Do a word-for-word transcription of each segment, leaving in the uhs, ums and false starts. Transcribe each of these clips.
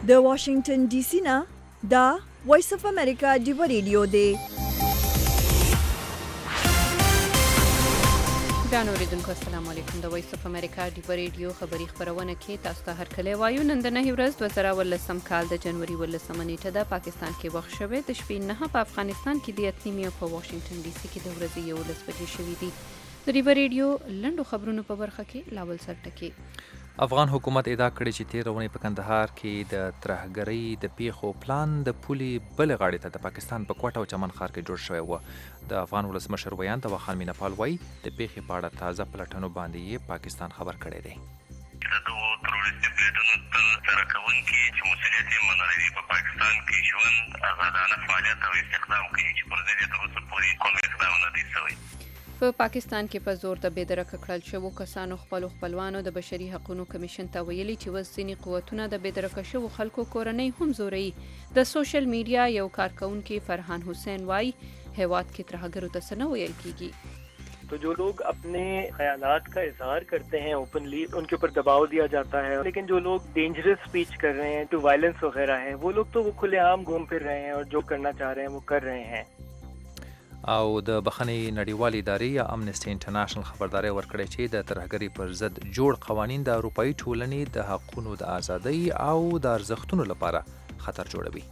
د واشنگټن ډي سي نه دا وایس اف امریکا ډیو ریډیو دی. ګرانو اوریدونکو السلام علیکم. د وایس اف امریکا ډیو ریډیو خبری خبرونه کې تاسو ته هرکلی وایو. نن د نهه ورځ دوه زره ولسم کال د جنوري ولسمه نیټه ده. پاکستان کې وخت شوی د شپې نه په افغانستان کې د اتنیمې او په واشنگټن ډي سي کې د ورځې یولس بجې شوي دي. د ډیو ریډیو لنډو خبرونو په برخه کې لاول سرټکي. افغان حکومت ادعا کړې چې تیر ونې په کندهار کې د ترهګرۍ د پیښو پلان د پولې بل غاړې ته د پاکستان په کوټه او چمن ښار کې جوړ شوی و. د افغان ولسمشر ویان توخا خان میناپال وایي د پیښې په اړه تازه پلټنو باندې یې پاکستان خبر کړی دی. د دغو تروریستي بریدونو ترسره کوونکي چې مسؤلیت یې منلی دی په پاکستان کې ژوند ازادانه فعالیت او استخدام کوي چې پر ضد یې تر اوسه پورې کوم اقدام نه دی شوی. په پاکستان کې په زور د بېدرکه کړل شوو کسانو خپلو خپلوانو د بشري حقوقو کمیشن ته ویلي چې اوس ځینې قوتونه د بېدرکه شوو خلکو کورنۍ هم زوروي. د سوشل میډیا یو کارکونکي فرحان حسین وایي هیواد کې ترهګرو ته څه نه ویل کیږي. تو جو لوگ اپنے خیالات کا اظہار کرتے ہیں اوپنلی ان کے اوپر دباؤ دیا جاتا ہے, لیکن جو لوگ ڈینجرس اسپیچ کر رہے ہیں, ٹو وائلنس وغیرہ ہیں, وہ لوگ تو وہ کھلے عام گھوم پھر رہے ہیں اور جو کرنا چاہ رہے ہیں وہ کر رہے ہیں. او د بخښنې نړیوالې ادارې یا امنسټي انټرنیشنل خبرداری ورکړې چې د ترهګرۍ پر ضد جوړ قوانین د اروپایي ټولنې د حقونو د ازادۍ او د ارزښتونو لپاره خطر جوړوي.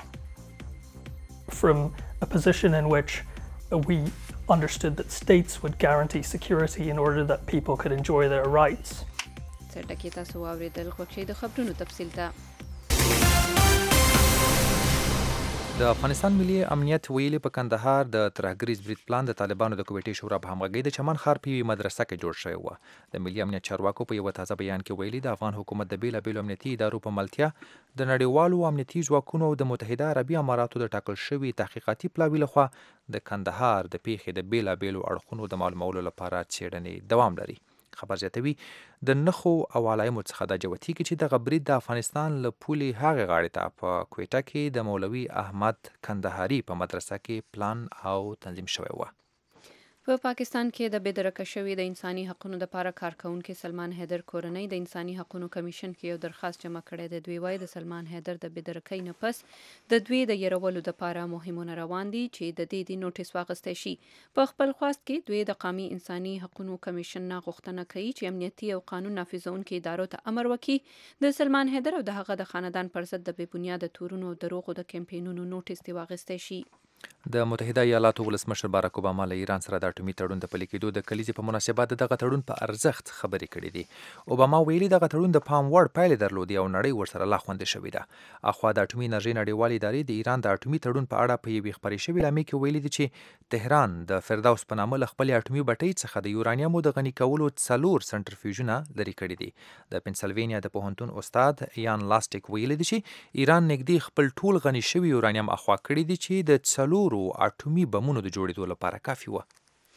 From a position in which we understood that states would guarantee security in order that people could enjoy their rights. سرټکی تاسو واوریدل خو چې د خبرونو تفصیل ته د افغانستان ملي امنیت ویلي په کندهار د ترهګریز برید پلان د طالبانو د کومیټې شورا په همغږۍ د چمن ښار په یوې مدرسه کې جوړ شوی و. د ملي امنیت چارواکو په یوه تازه بیان کې ویلي د افغان حکومت د بېلابېلو امنیتي ادارو په ملتیا د نړیوالو امنیتي ځواکونو او د متحده عربي اماراتو د ټاکل شوي تحقیقاتي پلاوي لخوا د کندهار د پیښې د بېلابېلو اړخونو د معلومولو لپاره څېړنې دوام لري. خبر زیاتوي د نښو او علایمو څخه دا جوتي کې چې دغه برید د افغانستان له پولې هغې غاړې ته په کویټه کې د مولوي احمد کندهاري په مدرسه کې پلان او تنظیم شوی و. په پاکستان کې د بېدرکه شوي د انساني حقوقو لپاره کارکونکي سلمان حیدر کورنۍ د انساني حقوقو کمیشن کې یو درخواست جمع کړی دی. دوی وایي د سلمان حیدر د بېدرکۍ نه پس د دوی د یرولو لپاره مهمونه روان دي چې د دې د نوټیس واخیستی شي. په خپل خواست کې دوی د قومي انساني حقوقو کمیشن نه غوښتنه کوي چې امنیتي او قانون نافذونکو ادارو ته امر وکړي د سلمان حیدر او د هغه د خاندان پر ضد د بې بنیاده تورونو او دروغو د کمپینونو نوټیس دې واخیستی شي. د متحده ایالاتو ولسمشر باراک اوباما له ایران سره د اټومي تړون د پلي کېدو د کلیزې په مناسبت دغه تړون په ارزښت خبرې کړې دي. اوباما ویلي دغه تړون د پام وړ پایلې درلودې او نړۍ ورسره لا خوندې شوې ده. اخوا د اټومي انرژۍ نړیوالې ادارې د ایران د اټومي تړون په اړه په یوې خپرې شوې اعلامیه کې ویلي دي چې تهران د فردوس په نامه له خپلې اټومي بټۍ څخه د یورانیمو د غني کولو څلور سنټرفیوژونه لرې کړي دي. د پنسلوینیا د پوهنتون استاد یان لاسټیک ویلي دي چې ایران نږدې خپل ټول غني شوي یورانیم اخوا کړي دي چې د څلورو اټومي بمونو د جوړېدو لپاره کافي و.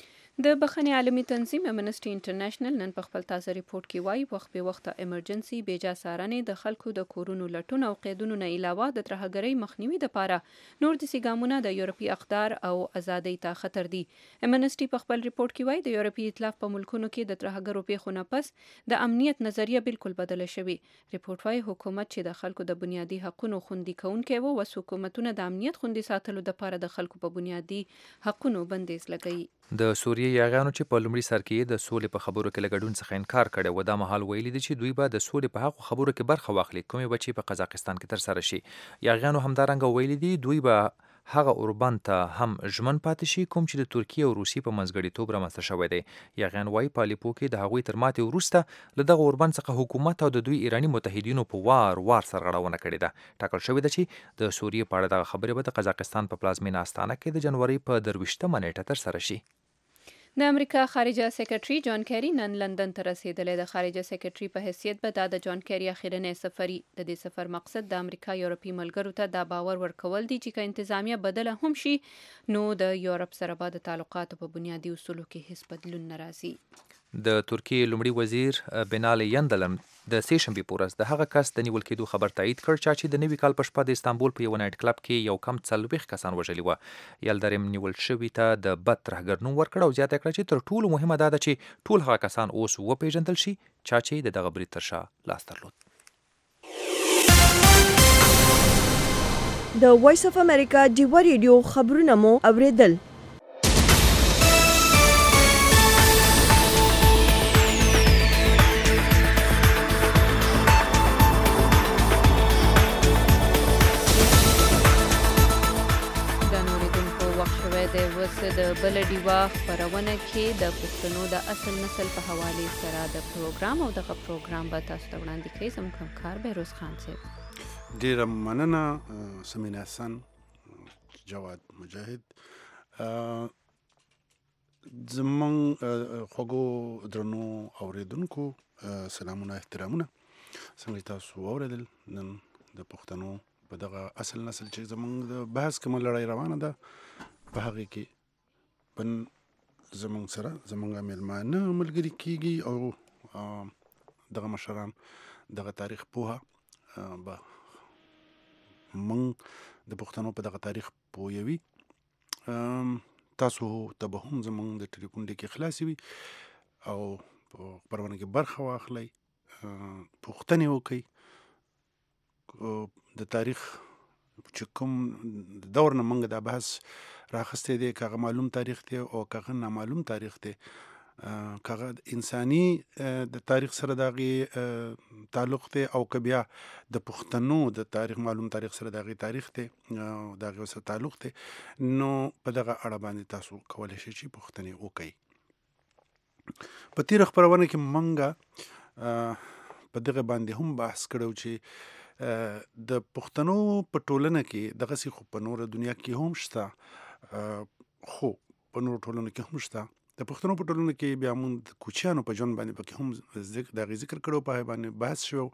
د بخښنې عالمي تنظیم امنسټي انټرنیشنل نن په خپل تازه ریپورت کې وایي وخت به وخته ایمرجنسي بیجا څارنې د خلکو د کورونو لټون او قیدونو نه علاوه د ترهګرۍ مخنیوي لپاره نور دسې ګامونه د یورپي اقدار او ازادۍ ته خطر دي. امنسټي په خپل ریپورت کې وایي د یورپي ائتلاف په ملکونو کې د ترهګرو پیښو نه پس د امنیت نظریه بالکل بدله شوې. ریپورت وایي حکومت چې د خلکو د بنیادي حقوقو خوندي کوونکی و اوس حکومتونه د امنیت خوندي ساتلو لپاره د خلکو په بنیادي حقوقو بندیز لګوي. د سوریې یاغیانو چې په لومړي سر کې د سولې په خبرو کې له ګډون څخه انکار کړی و دا مهال ویلي دي چې دوی به د سولې په هغو خبرو کې برخه واخلي کومې به چې په قزاقستان کې ترسره شي. یاغیانو همدارنګه ویلي دي دوی به هغه اوربان ته هم ژمن پاتې شي کوم چې د ترکیې او روسیې په منځګړیتوب رامنځته شوی دی. یاغیان وایي په الیپو کې د هغوی تر ماتې وروسته له دغه اوربان څخه حکومت او د دوی ایراني متحدینو په وار وار سرغړونه کړې ده. ټاکل شوې ده چې د سوریې په اړه دغه خبرې به د قزاقستان په پلازمینه استانه کې د جنوري په درویشتمه نیټه ترسره شي. د امریکا خارجه سیکرټري جان کیری نن لندن ته رسیدلی. د خارجه سیکرټري په حیثیت به دا د جان کیری اخیرنی سفري. د دې سفر مقصد د امریکا یورپي ملګرو ته دا باور ورکول دي چې که انتظامیه بدله هم شي نو د یورپ سره به د تعلقاتو په بنیادي اصولو کې هیڅ بدلون نه راځي. د ترکیې لومړي وزیر بنالي یندلم د سې شنبې په ورځ د هغه کس د نیول کېدو خبر تایید کړ چې د نوي کال په شپه د استانبول په یو نایټ کلب کې یو کم څلوېښت کسان وژلي وه. یلدرم نیول شوي ته د بد ترهګر نوم ورکړ او زیاته کړه چې تر ټولو مهمه دا ده چې ټول هغه کسان اوس وپېژندل شي چا چې د دغه برید تر شا لاس درلود. د وایس اف امریکا ډیوا ریډیو خبرونه مو اوریدل. د بل ډیوا خبرونه کې د پښتنو د اصل نسل په حواله سره د پروګرام او دغه پروګرام به تاسو ته وړاندې کوي زموږ همکار بهروز خان صاحب. ډیره مننه سمینه حسن، جواد مجاهد. زموږ خوږو درنو اوریدونکو سلامونه احترامونه. څنګه تاسو اوریدل نن د پښتنو په دغه اصل نسل چې زموږ د بحث کومه لړۍ روانه ده په هغې کې پن زمونږ سره زمونږ میلمانه ملګري کېږي او دغه مشران دغه تاریخ پوهه به موږ د پښتنو په دغه تاریخ پوهوي. تاسو ته به هم زمونږ د ټلیفون ډکې خلاصې وي او په خپرونه کې برخه واخلئ، پوښتنې وکړئ د تاریخ چې کوم دور نه موږ دا بحث راخستی دی، که هغه معلوم تاریخ دی او که هغه نامعلوم تاریخ دی، که هغه انساني د تاریخ سره د هغې تعلق دی او که بیا د پښتنو د تاریخ معلوم تاریخ سره د هغې تاریخ دی او د هغې سره تعلق دی، نو په دغه اړه باندې تاسو کولی شئ چې پوښتنې وکړئ. په تېره خپرونه کې موږ په دغه باندې هم بحث کړی د پښتنو په ټولنه کې دغسې خو په نوره دنیا کې هم شته، خو په نورو ټولنو کې هم شته. د پښتنو په ټولنو کې بیا موږ د کوچیانو په ژوند باندې پکې هم د هغې ذکر کړی، په هغې باندې بحث شوی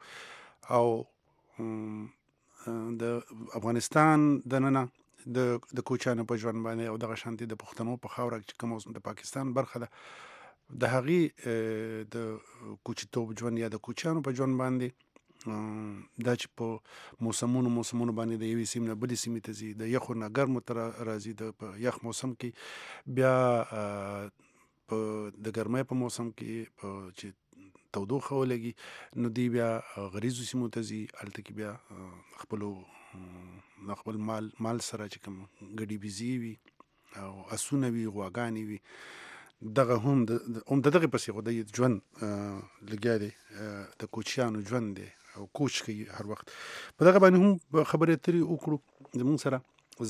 او د افغانستان دننه د کوچیانو په ژوند باندې او دغه شانتې د پښتنو په خاوره چې کوم د پاکستان برخه ده د هغې د کوچیتوب ژوند یا د کوچیانو په ژوند باندې دا چې په موسمونو موسمونو باندې د یوې سیمې نه بلې سیمې ته ځي، د یخو نه ګرمو ته راځي، د په یخ موسم کې بیا په د ګرمۍ په موسم کې په چې تودوخه ولګي نو دوی بیا غریزو سیمو ته ځي، هلته کې بیا خپلو خپل مال مال سره چې کوم ګډې بيزې وي او اسونه وي، غواګانې وي، دغه هم د هم د دغې پسې خو د ژوند لګیا دی، د کوچیانو ژوند دی او کوچ کوي هر وخت. په دغه باندې هم خبرې اترې وکړو زموږ سره.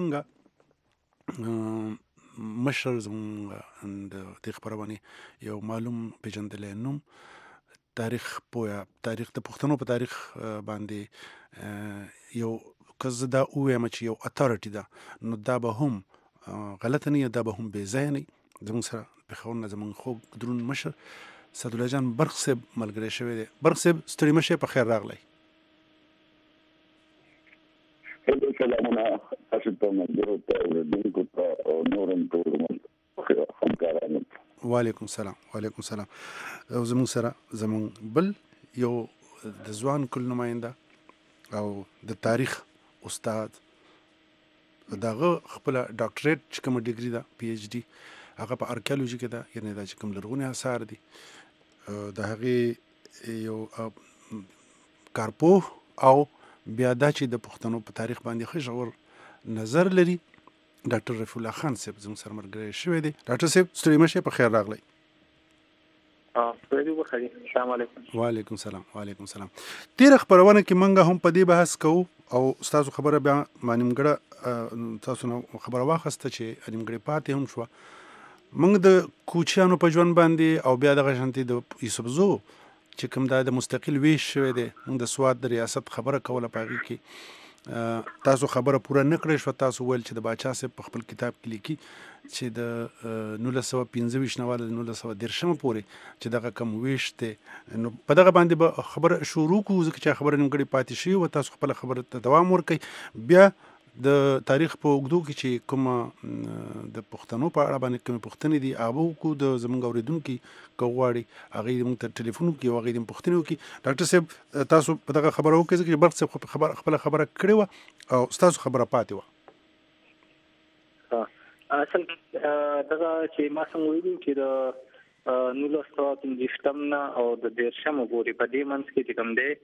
زموږ مشر زموږ د دې خپرونې یو معلوم پېژندلی نوم تاریخ پوهه، تاریخ د پښتنو په تاریخ باندې یو که زه دا ووایم چې یو اتارټي ده نو دا به هم غلطه نه وي، دا به هم بې ځایه نه وي. زموږ سره پېښور نه زموږ خوږ دروند مشر سعدالله جان برق صاحب ملګری شوی دی. برق صاحب ستړي مه شئ، په خیر راغلی. سلامونه تاسو ته ملګرو ته اورېدونکو ته او نورو ټولو همکارانو. وعلیکم سلام. وعلیکم سلام. او زموږ سره زموږ بل یو د ځوان کل نماینده او د تاریخ استاد، دغه خپله ډاکټریټ چې کومه ډګري ده پی ایچ ډي هغه په ارکیالوجي کې ده، یعنې دا چې کوم لرغوني اثار دي د هغې یو کارپوه او بیا دا چې د پښتنو په تاریخ باندې ښه ژور نظر لري ډاکټر رفیع الله خان صاحب زموږ سره ملګری شوی دی. ډاکټر صاحب ستړي مه شئ، په خیر راغلی. السلام علیکم. وعلیکم سلام. وعلیکم سلام. تېره خپرونه کې موږ هم په دې بحث کوو او ستاسو خبره بیا ما نیمګړه تاسو نه خبره واخیسته چې نیمګړې پاتې هم شوه. موږ د کوچیانو په ژوند باندې او بیا دغه شانتې د یوسفزو چې کوم دا د مستقل ویش شوی دی، موږ د سوات د ریاست خبره کوله په هغې کې تاسو خبره پوره نه کړې شوه. تاسو ویل چې د باچا صاحب په خپل کتاب کې لیکي چې د نولس سوه پنځه ویشت نه واله د نولس سوه دېرشمه پورې چې دغه کوم ویش دی، نو په دغه باندې به خبره شروع کړو ځکه چې خبره نیمګړې پاتې شوې وه. تاسو خپله خبره ته دوام ورکوئ. بیا د تاریخ په اوږدو کې چې کومه د پښتنو په اړه باندې کومې پوښتنې دي هغه به وکړو. د زموږ اورېدونکي که غواړي هغوی موږ ته ټلیفون وکړي او هغوی دې پوښتنې وکړي. ډاکټر صاحب تاسو په دغه خبره وکړئ ځکه چې برق صاحب خبره خپله خبره کړې وه او ستاسو خبره پاتې وه. اصل دغه چې ما څنګه ویلي چې د نولس سوه پنځه ویشتم نه او د دېرشمو پورې په دې منځ کې چې کوم دی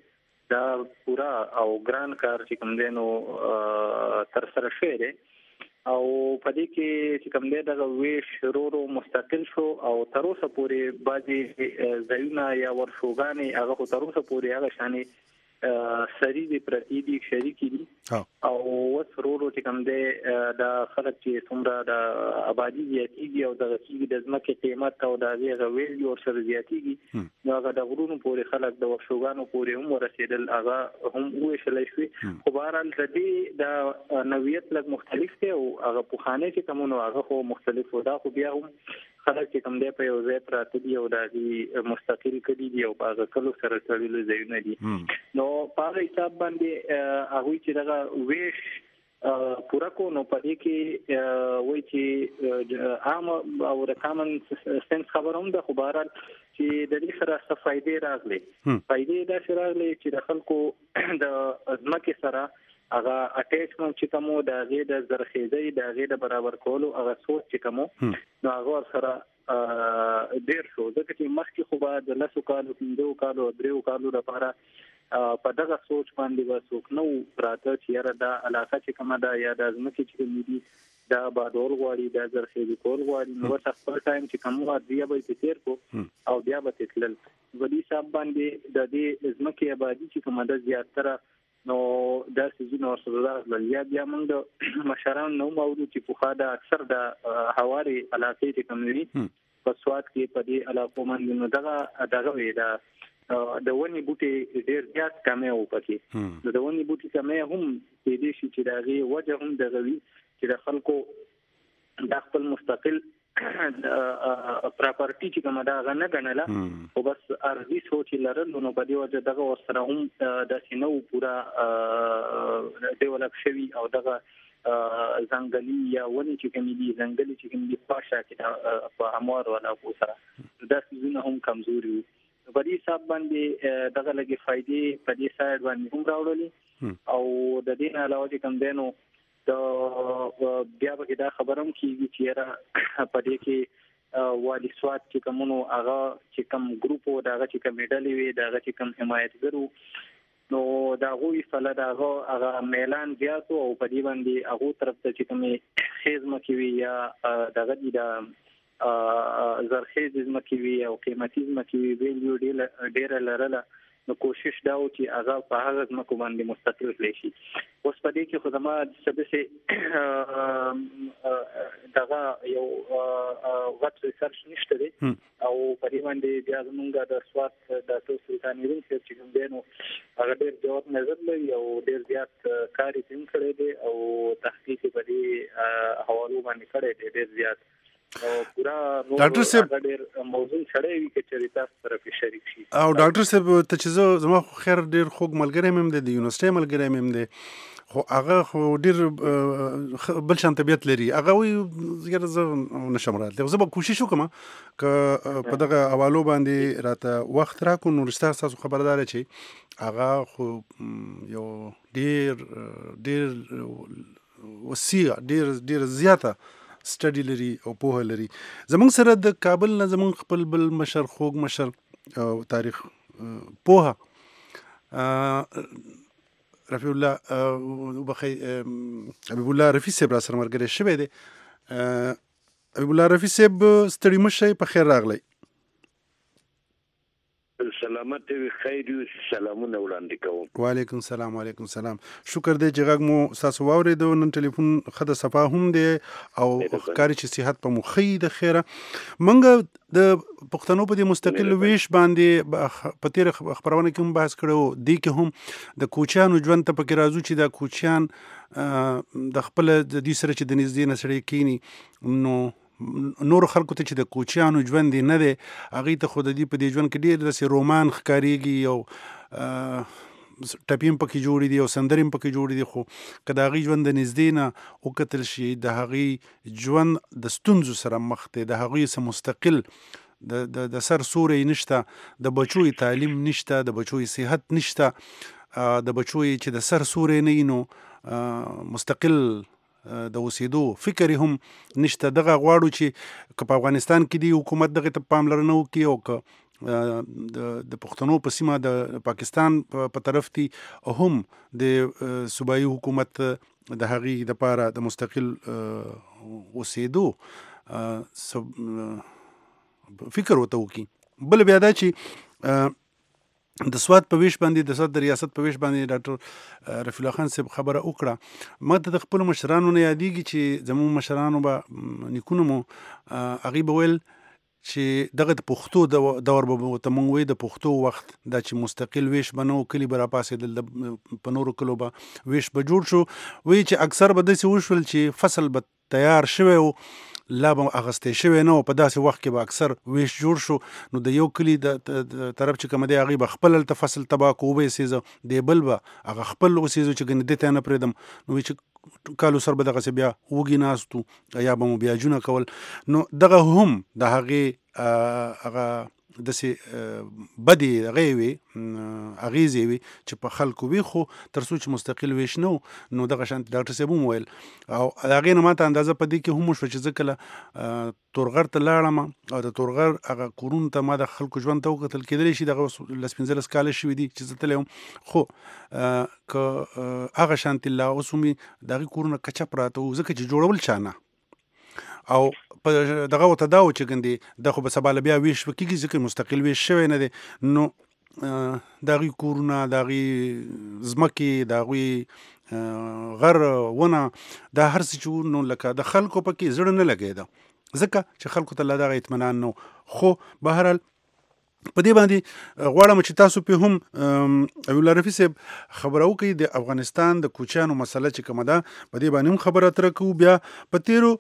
دا پورا او ګران کار چې کوم دی نو تر سره شوی دی او په دې کې چې کوم دی دغه ویش ورو مستقل شو او تر اوسه پورې بعضې ځایونه یا ورشوګانې هغه خو تر اوسه پورې هغه شانې سری دي پرتی دي شریکي دي او اوس ورو چې کوم دی د خلک چې څومره د آبادي زیاتېږي او دغه کېږي د ځمکې قیمت او د هغې هغه ویلي ورسره زیاتېږي نو هغه د غرونو پورې خلک د ورشوګانو پورې هم ورسېدل هغه هم وویشلی شوي خو بهرحال د دې د نوعیت لږ مختلف دی او هغه پخوانی چې کوم نو هغه خو مختلف و دا خو بیا هم خلک چې کوم دی په یو ځای پراته دي او د هغې مستقل کړي دي او په هغه کلو سره تړلي ځایونه دي نو په هغه حساب باندې هغوی چې دغه ویش پوره کو نو په دې کې وایي چې عام او د کامن سنس خبره هم ده خو بهرحال چې د دې سره څه فایدې راغلې فایدې داسې راغلې چې د خلکو د ځمکې سره هغه اټیچمنټ چې کوم د هغې د زرخیزۍ د هغې د برابر کولو هغه سوچ چې کوم نو هغه ورسره ډېر شو ځکه چې مخکې خو به د لسو کالو پنځو کالو دریو کالو لپاره په دغه سوچ باندې به څوک نه وو پراته چې یاره دا علاقه چې کومه ده یا د ځمکې چې کومې دي دا آبادول غواړي دا زرخیزي کول غواړي نو بس خپل ټایم چې کوم وخت بیا به یې تېر کړو او بیا به ترې تلل په دې حساب باندې د دې ځمکې آبادي چې کومه ده زیاتره نو دا سيزونه ورسره راغلل یا بیا موږ د مشران نو موضوع چې پوخا د اکثر د هواري علاقې چې کوم وي په سواد کې په دې علاقو باندې نو دغه دغه وي دا د ونی بوټي ډېر زیات کمې او پکې د ونی بوټي کمې هم د دې شي چې دغه وجه هم دغه وي چې د خلکو د خپل مستقل پراپرټي چې کومه دا غنه غنله او بس ارزي سوچ لرل نو په دې وجه دغه ورسره هم د سينو پورا ډیولپ شوی او دغه ځنګلي یا ونی چې کوم دي ځنګلي چې کوم دي پاشا کې په اموار ولا کو سره د سيزونه هم کمزوري په دې حساب باندې دغه لګي فائدې په دې سایډ باندې هم راوړلې او د دې علاوه چې کوم دینو د بیا به دا خبرم کیږي چې را په دې کې والی سواد چې کومو هغه چې کوم ګروپ او دغه چې کوم ډلې وي دغه چې کوم حمایتګرو نو دا غوي فل دغه هغه میلان زیات او په دې باندې هغه طرف ته چې کوم خیزمه کوي یا دغه دي د زرخیز زمکي وي او قیمتي زمکي وي ویلیو ډیر لرله نو کوشش دا و چې هغه په هغه ځمکو باندې مستقل کړي شي اوس په دې کې خو زما څه دغه یو غټ ریسرچ نشته دی او په دې باندې بیا زمونږ د سواد د سلطاني روم چې کوم دی نو هغه ډېر جواب نظر لري او ډېر زیات کار یې هم کړی دی او تحقیق په دې حوالو باندې کړی دی ډېر زیات ډاکټر صاحب موضوع چړې وی کې چې تاسو سره په شریک شي او ډاکټر صاحب ته چې زما خیر ډیر خوږ ملګری مم د یونیورسيټي ملګری مم دی خو هغه خو ډیر بل شان طبيعت لري هغه وی زګر زه نشم راته زه به کوشش وکم ک په دغه حوالو باندې راته وخت راکو نو رښتا تاسو خبردار شئ هغه خو یو ډیر ډیر وسیع ډیر ډیر زیاته سټډي لري او پوهه لري زمونږ سره د کابل نه زمونږ خپل بل مشر خوږ مشر او تاریخ پوهه رفیع الله وبخي حبیب الله رفیع صاحب را سره مرګره شوی دی حبیب الله رفیع صاحب ستړي مشه په خیر راغلی سلامت وي خیر سلامونه وړاندې کوم وعلیکم السلام وعلیکم السلام شکر دی چې غږ مو تاسو واورېدو نن ټلیفون خده صفا هم دی او ښکاري چې صحت په مخې د خیره منګه د پښتنو په دې مستقل ویش باندې په تیر خبرونه کې هم بحث کړو دی کې هم د کوچیانو ژوند ته پکې راځو چې د کوچیان د خپل د دې سره چې د نږدې نسړې کینی نو نور خلکو ته چې د کوچیانو ژوند نه دی هغه ته خود دې په دې ژوند کې ډیر د رومان ښکاریږي او ټپیم پکې جوړې دي او سندریم پکې جوړې دي خو که د هغې ژوند د نږدې نه وکتل شي د هغې ژوند د ستونزو سره مخ دی د هغوی څه مستقل د د سر سوری نشته د بچوی تعلیم نشته د بچوی صحت نشته د بچوی چې د سر سوری نه نو مستقل د اوسېدو فکر هم نشته دغه غواړو چې که په افغانستان کې دی حکومت دغه ته پاملرنه وکړي او که د پښتنو په سیمه د پاکستان په طرف دي هم د صوبایي حکومت د هغې دپاره د مستقل اوسېدو فکر ورته وکړي. بل بیا دا چې د سواد په ویش باندې د سواد د ریاست په ویش باندې ډاکټر رفیع الله خان صاحب خبره وکړه. ما ته د خپلو مشرانو نه یادېږي چې زموږ مشرانو به نیکونو مو هغوی به ویل چې دغه د پښتو دور به ورته موږ وایو د پښتو وخت دا چې مستقل ویش به نه و، کلي به راپاڅېدل، په نورو کلو به ویش به جوړ شو. وایي چې اکثر به داسې وشول چې فصل به تیار شوی و، لا به اخیستی شوی نه و، په داسې وخت کې به اکثر ویش جوړ شو. نو د یو کلي د طرف چې کوم دی هغوی به خپل هلته فصل تباه کو وبه یې سېزه، دی بل به هغه خپل وسېزو چې ګنې دې ته نه پرېږدم. نو وایي چې کالو سر به دغسې بیا وږي ناستو یا به مو بیا جونه کول. نو دغه هم د هغې هغه داسې بدې هغې وې اغېزې وې چې په خلکو وي، خو تر څو چې مستقل ویش نه و نو دغه شانتې ډاکټر صاحب هم ویل. او د هغې نه ما ته اندازه په دې کې هم وشوه چې زه کله تورغر ته لاړم او د تورغر هغه کورونو ته ما د خلکو ژوند ته وکتل. کېدلی شي دغه لس پنځلس کاله شوي دي چې زه تللی وم، خو که هغه شانتې لا اوس هم د هغې کورونه کچه پراته وو، ځکه چې جوړول چا نه. او په دغه ورته دا و چې ګندې دا خو به سبا له بیا ویش به کېږي ځکه مستقل ویش شوی نه دی. نو د هغوی کورونه، د هغوی ځمکې، د هغوی غر ونه، دا هر څه چې و نو لکه د خلکو پکې زړه نه لګېده ځکه چې خلکو ته لا دغه اطمینان نه و. خو بهرحال په دې باندې غواړم چې تاسو پې هم حبیب الله رفیع صاحب خبره وکړئ د افغانستان د کوچیانو مسله چې کومه ده په دې باندې هم خبره اتره کوو. بیا په تېرو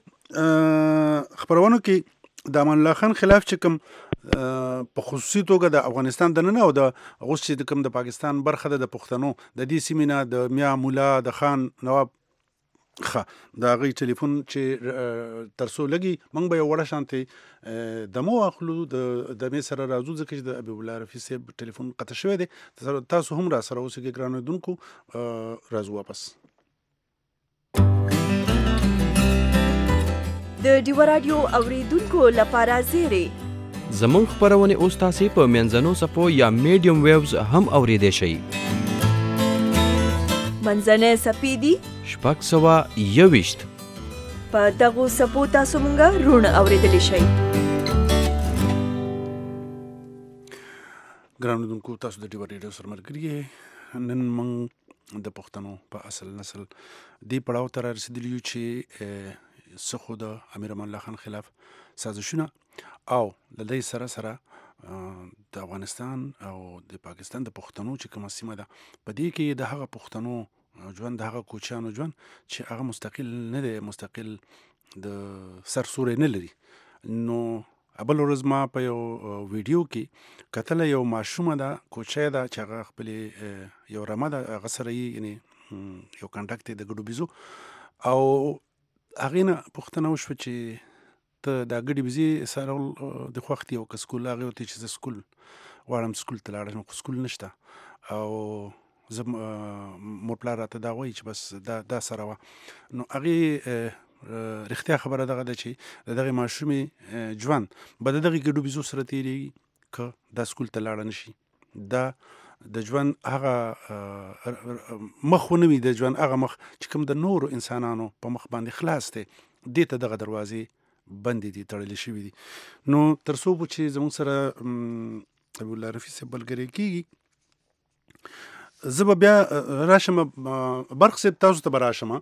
خپرونو کې د امان الله خان خلاف چې کوم په خصوصي توګه د افغانستان دننه او د اوس چې کوم د پاکستان برخه ده د پښتنو د دې سیمې نه د میا مولا د خان نواب ښه د هغوی ټلیفون چې تر څو لګي موږ به یو وړه شانتې دمو واخلو، د دمې سره راځو ځکه چې د حبیب الله رفیع صاحب ټلیفون قطع شوی دی. تاسو هم را سره اوسئ ګرانو اوریدونکو، راځو واپس. د ډیوه راډیو اوریدونکو لپاره زیری زموږ خپرونې اوس تاسې په منځنو څپو یا میډیم ویوز هم اوریدی شئ. منځنۍ څپې دي شپږ سوه یوویشت. په دغو څپو تاسو مونږ روڼ اوریدلی شئ. ګرانو اوریدونکو، تاسو د ډیوه راډیو سره ملګري یې. نن موږ د پښتنو په اصل نسل دې پړاو ته رارسېدلي یو چې څه خو د امیر امان الله خان خلاف سازشونه او له دې سره سره د افغانستان او د پاکستان د پښتنو چې کومه سیمه ده په دې کې د هغه پښتنو ژوند، د هغه کوچیانو ژوند چې هغه مستقل نه دی، مستقل د سرسوری نه لري. نو بل ورځ ما په یو ویډیو کې کتله، یو ماشومه ده، کوچی ده چې هغه خپلې یو رمه ده هغه سره یې یعنې یو کنډک دی د ګډو بیزو، او هغې نه پوښتنه وشوه چې ته دا ګډې بیزې څارل د خوښ دي او که سکول؟ هغې ورته چې زه سکول غواړم سکول ته لاړ شم، خو سکول نشته او زه مور پلار راته دا وایي چې بس دا دا سره وه. نو هغې رښتیا خبره دغه ده چې د دغې ماشومې ژوند به د دغې ګډو بیزو سره تېرېږي که دا سکول ته لاړه نه شي. دا د ژوند هغه مخ ونه وي، د ژوند هغه مخ چې کوم د نورو انسانانو په مخ باندې خلاص دی، دې ته دغه دروازې بندې دي، تړلې شوي دي. نو تر څو به چې زموږ سره حبیب الله رفیع صاحب ملګری کېږي، زه به بیا راشم برق صاحب تاسو ته به راشم.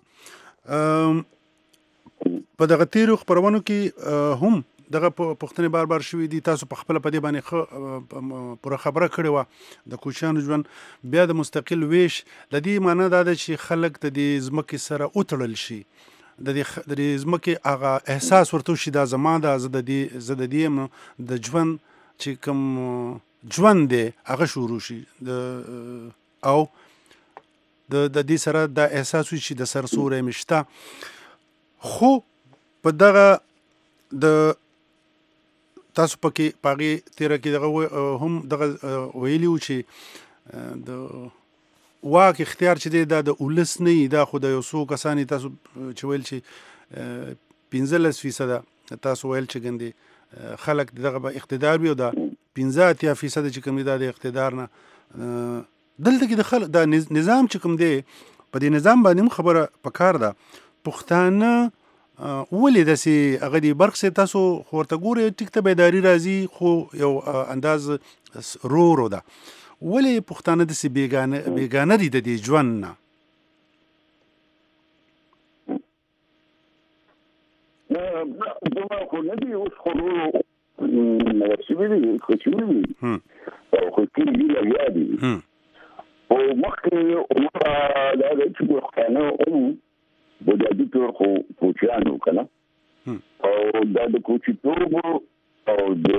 په دغه تېرو خپرونو کې هم دغه پوښتنې بار بار شوي دي، تاسو په خپله په دې باندې ښه پوره خبره کړې وه د کوچیانو ژوند. بیا د مستقل ویش د دې معنی دا ده چې خلک د دې ځمکې سره وتړل شي، د دې د دې ځمکې هغه احساس ورته وشي دا زما ده، زه د دې زه د دې یم، د ژوند چې کوم ژوند دی هغه شروع شي، او د دې سره دا احساس وي چې د سرسوری مې شته. خو په دغه د تاسو پکې په هغې تېره کې دغه هم دغه ویلي وو چې د واک اختیار چې دی دا د ولس نه وي، دا خو د یو څو کسانې تاسو چې ویل چې پنځلس فیصده تاسو ویل چې ګندې خلک دغه به اقتدار وي او د پنځه اتیا فیصد چې کوم دی دا د اقتدار نه دلته کې د خلک دا نظام چې کوم دی په دې نظام باندې هم خبره پکار ده پښتانه ولې داسې هغه دی برق سي تاسو خو ورته ګورئ ټیک ته بیداري راځي خو یو انداز رو رو ده ولې پښتانه داسې بیګانه بیګانه دي د دې ژوند نه دغه خو نه دی اوس خو نو شوی دی خو شوی دی او خو کېږي لګیا دي او مخکې عمره دا دی چې پښتانه هم بنیادي طور خو کوچیانو که نه او دا د کوچیتوب او د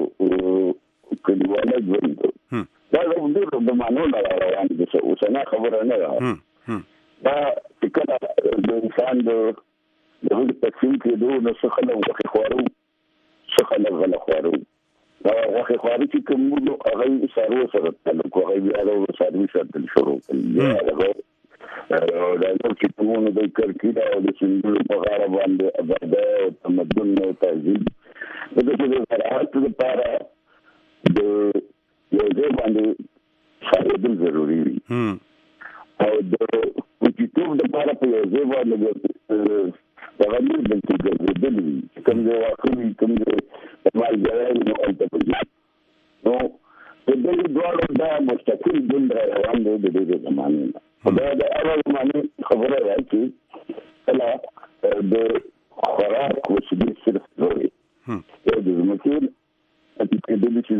کلیواله ژوند دا ډېر د معنو نه روان دي اوسنۍ خبره نه ده دا چې کله د انسان د هغه تقسیم کېدو نو څه خلک غوښې خوارو څه خلک غله خوارو دا غوښې خواري چې کوم نو هغه څارویو سره تعلق هغه بیا د څاروي ساتل شروع کړي دا نو چې کومونه د کرکټ او د سندرو په غاړه باندې اباده او تمدن او تهذیب د دې د زراعت لپاره د یو ځای باندې ساتل ضروري دي او د کوچیتوب لپاره په یو ځای باندې دا غوښتل د ګرځېدل دي کوم ځای واقعي کوم ځای مال ځای نو البته نو د دې ډول دا مستقل ژوند روان دی د دې زمانه دا د اول زمانه خبره راځي کله د خوراک وسیلې صرف لري دا د زمکین چې د دې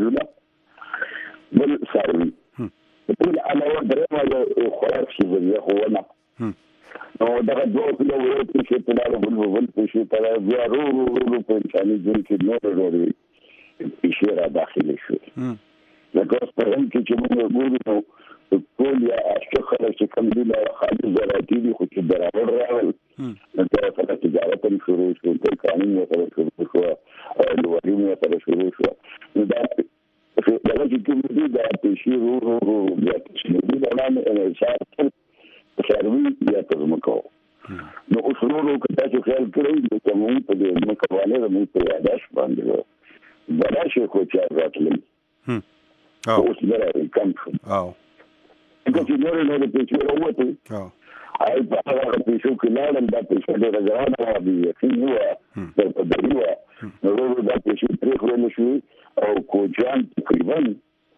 چې بل ساروي په علاوه درېمه د خوراک شي ذریعہ هو نه نو دا د دوه کلو ورته چې په لاره بل بل په تر بیا رو رو رو په انساني ژوند کې نور ورو شي را داخلي شي لکه په ان کې چې موږ ګورو ټول یا اشخاص چې کوم دي له خالي زراعتي دي خو چې برابر راغل نو دا څنګه تجارت هم شروع شو د قانون سره شروع شو او د وړي سره شروع شو نو دا دا چې کوم دي دا چې رو رو رو یا چې دي دا نه انشاء سروي یا ترمکو نو اوس نو کته چې خیال کړی د کوم په دې مکواله د مو په یاداش باندې بلاشه خو چې راتللی او اوس درې کم شو او چې نور نه د پیسو وروته او ay para pisu kilaran da pisu de grana bi fiwa da dariwa no da pisu trikhrene shu او کوجان تقریبا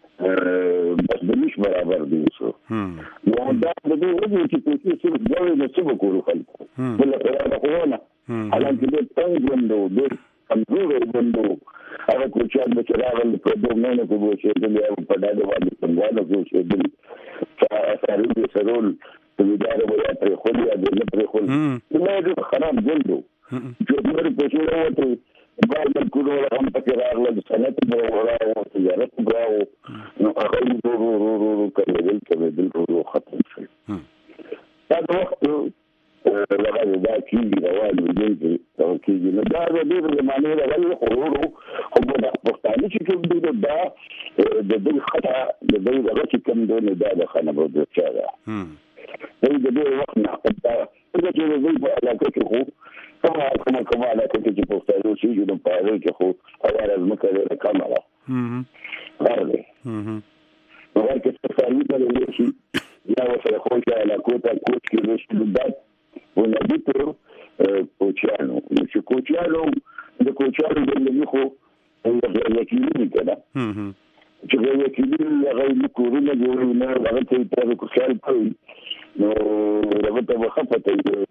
بس د مش برابر دي سو نو دا د دې وجه چې په څه ډول د څه وکړو خلکو بل په اړه نه حالان کې د څنګه د کمزوري بندو هغه کوچان د چراغل په دوه نه کوو چې د یو په ډاډه باندې څنګه کوو چې د ساري د سرول په اداره ولا پر خو یا د پر خو نو د خراب بندو چې د په څه وته بعد الكل هم تكرار للسنة برا وتجارة برا وأخذ رو رو رو رو كمدل كمدل رو خطر شيء. هذا وقت لغاية ذا كيجي رواد وجنزي أو كيجي ندا هذا بير المعنى لغاية خروره هم بختاني شيء كم دون دا بدل خطأ بدل لغاية كم دون دا دخلنا بدل شارع. هذا بدل وقتنا قد إذا كذا زي على كتره كما كما كما على كتر بوستارو شيء جدًا بعير كخو أولا المكان الكاميرا. هذا. وغير كتر مثلا شيء يا وصل خوش على كوتا كوت كيلوش بالذات ونبيته كوتشانو مش كوتشانو ده كوتشانو اللي يخو يكيلني كده. شغل يكيلني غير كورونا جونا غير تيجي كوشال كوي. نو ربطة بخفتة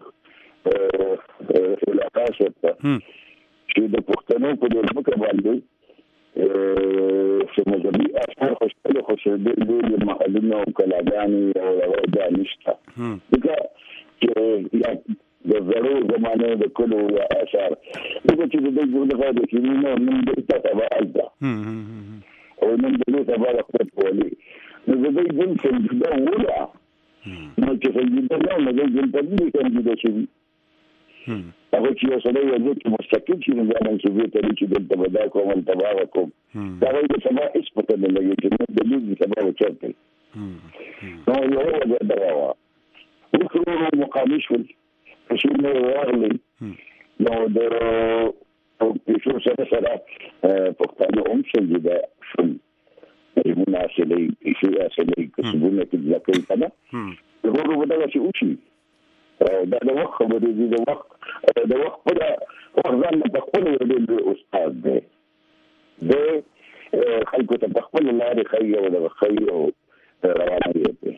في العقاشة چې د پښتنو په دې مکه باندې چې مذهبي افکار خوشاله خوشاله دي محلونه او کلاګانې او دا نشته ځکه چې یا د زړو زمانه د کلو یا اشعار دغه چې د دې د غاړې کې نو نن د تابع ده او نن د دې تابع خپل ولي نو د دې جن څه دا ولا نو چې څنګه دا نو د دې په دې کې څنګه شي هغه چې یو سره یو ځکه مستقل شي نو ځان چې وی ته چې د تبدا کوم تبا کوم دا وایي چې سبا هیڅ پته نه لګي چې د دې سبا وچته نو یو دا دا وکړو مقامي شو چې نو راغلی نو د په څو دې سره سره پښتانه هم څنګه ده شول مناسبې شي اصلي کسبونه کې ځکه کنه ورو ورو دا شي اوچی دا د وخت خبرې دي د وخت د وخت په ورځان په خپل ورته استاد دی د خلکو ته په خپل لارې خي او د خي او روانه دي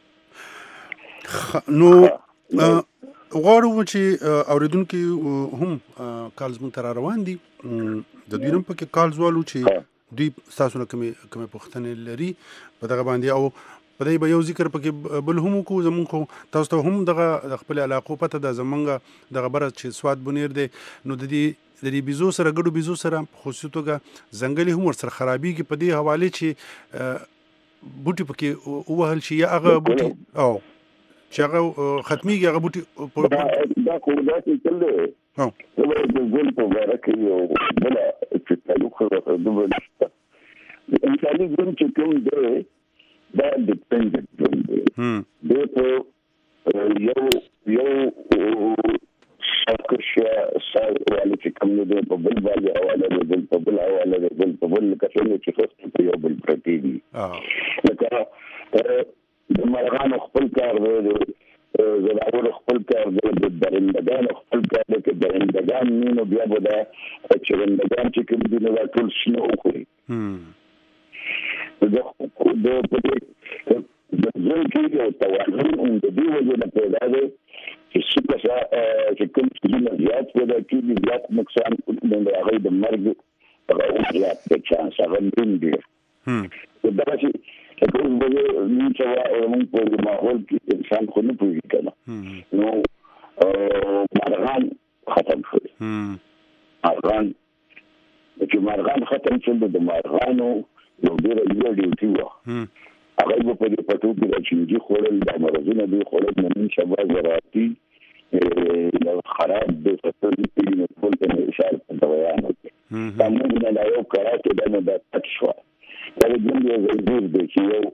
نو غواړو چې اوریدونکو هم کالز مون تر روان دي د دوی نن پکې کالز والو چې دوی تاسو نه کومه کومه پوښتنه لري په دغه باندې او په دې به یو ذکر پکې بل هم کو زمون خو تاسو ته هم دغه خپل علاقو پته د زمونږ دغه بر چې سواد بنیر دی نو د دې د دې بيزو سره ګډو بيزو سره خصوصي توګه ځنګلي هم ور سره خرابيږي په دې حواله چې بوټي پکې وهل شي یا هغه بوټي او چې هغه ختميږي هغه بوټي دا کومه چې چلې ها د ګل په واره کې یو بل چې تعلق سره د بل انساني ژوند چې کوم دی دا ډیپندنت دی هم د په یو یو شاکشیا ساوالي چې کوم دی په بل باندې حواله دی په بل حواله دی په بل کښې چې خاص په یو بل پرتی دي اه لکه د مرغانو خپل کار دی زراور خپل کار دی د درندگان خپل کار دی چې درندگان نو بیا به دا چرندگان چې کوم دي نو ټول شنو خوري هم د د په د ځل کې یو توازن هم د دې وجه نه پیدا دی چې څه چې کوم څه نه زیات پیدا کیږي زیات نقصان د هغه د مرګ او زیات د چانس هغه دی هم دا چې کوم به نو چې موږ په ماحول کې انسان خو نه پوهیږي کنه نو مرغان ختم شول هم مرغان چې مرغان ختم شول د مرغانو یو ډېر لوی ډیوټي و هغه په دې پټو کې راځي خورل د مرزونه دی خورل نن شبا زراعتي نو خراب د فصل په نو ټول ته اشاره په بیان وکړي کومه نه یو کراته د نو د تښوا دا د دې یو ضروري دی چې یو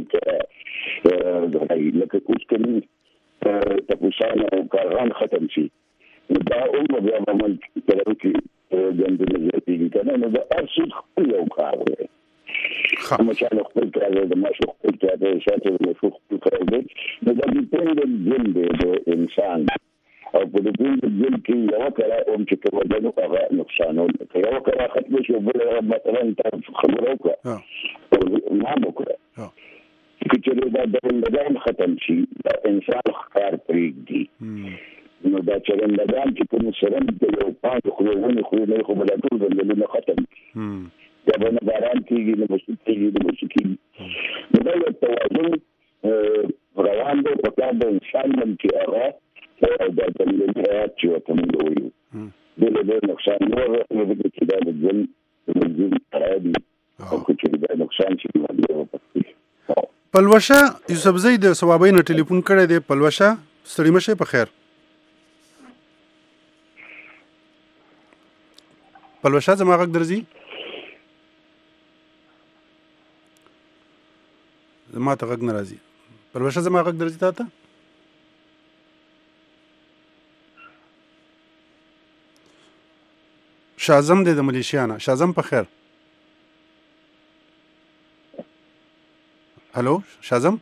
څه دا لکه کوم کلی تاسو نه کاران ختم شي دا اومه بیا عمل کوي چې د دې زیاتې کنه نو دا ارشد خپل یو کار دی خامہ چاله خپل کار دی د ماشو خپل کار دی شاته د ماشو خپل کار دی نو دا د پوند جن دی د انسان او په دې پوند جن کې یو کار او چې په ودانو هغه نقصان او یو کار ختم شي بل مثلا تاسو خبرو کا ما وکړه چې دا د بندګان ختم شي دا انسان کار پرېږدي نو دا چرندگان چې کوم سره د یو پاک خلونه خو نه خو بل ټول بندونه ختم دا باندې باران کېږي نو مشکل کېږي نو مشکل کېږي نو دا یو توازن روان دی په کار د انسان من کې هغه د دلیل حیات چې وته موږ وایو د له نقصان نور نو د چې دا د ځل د ځل خرابي او چې دا نقصان چې موږ پلوشه یوسف زید ثوابین ټلیفون کړی دی پلوشه ستړي مشه په خیر پلوشه زما غږ درځي زما ته غږ نه راځي پلوشه زما غږ درځي تا ته شازم دی د ملیشیا نه شازم په خیر هلو شازم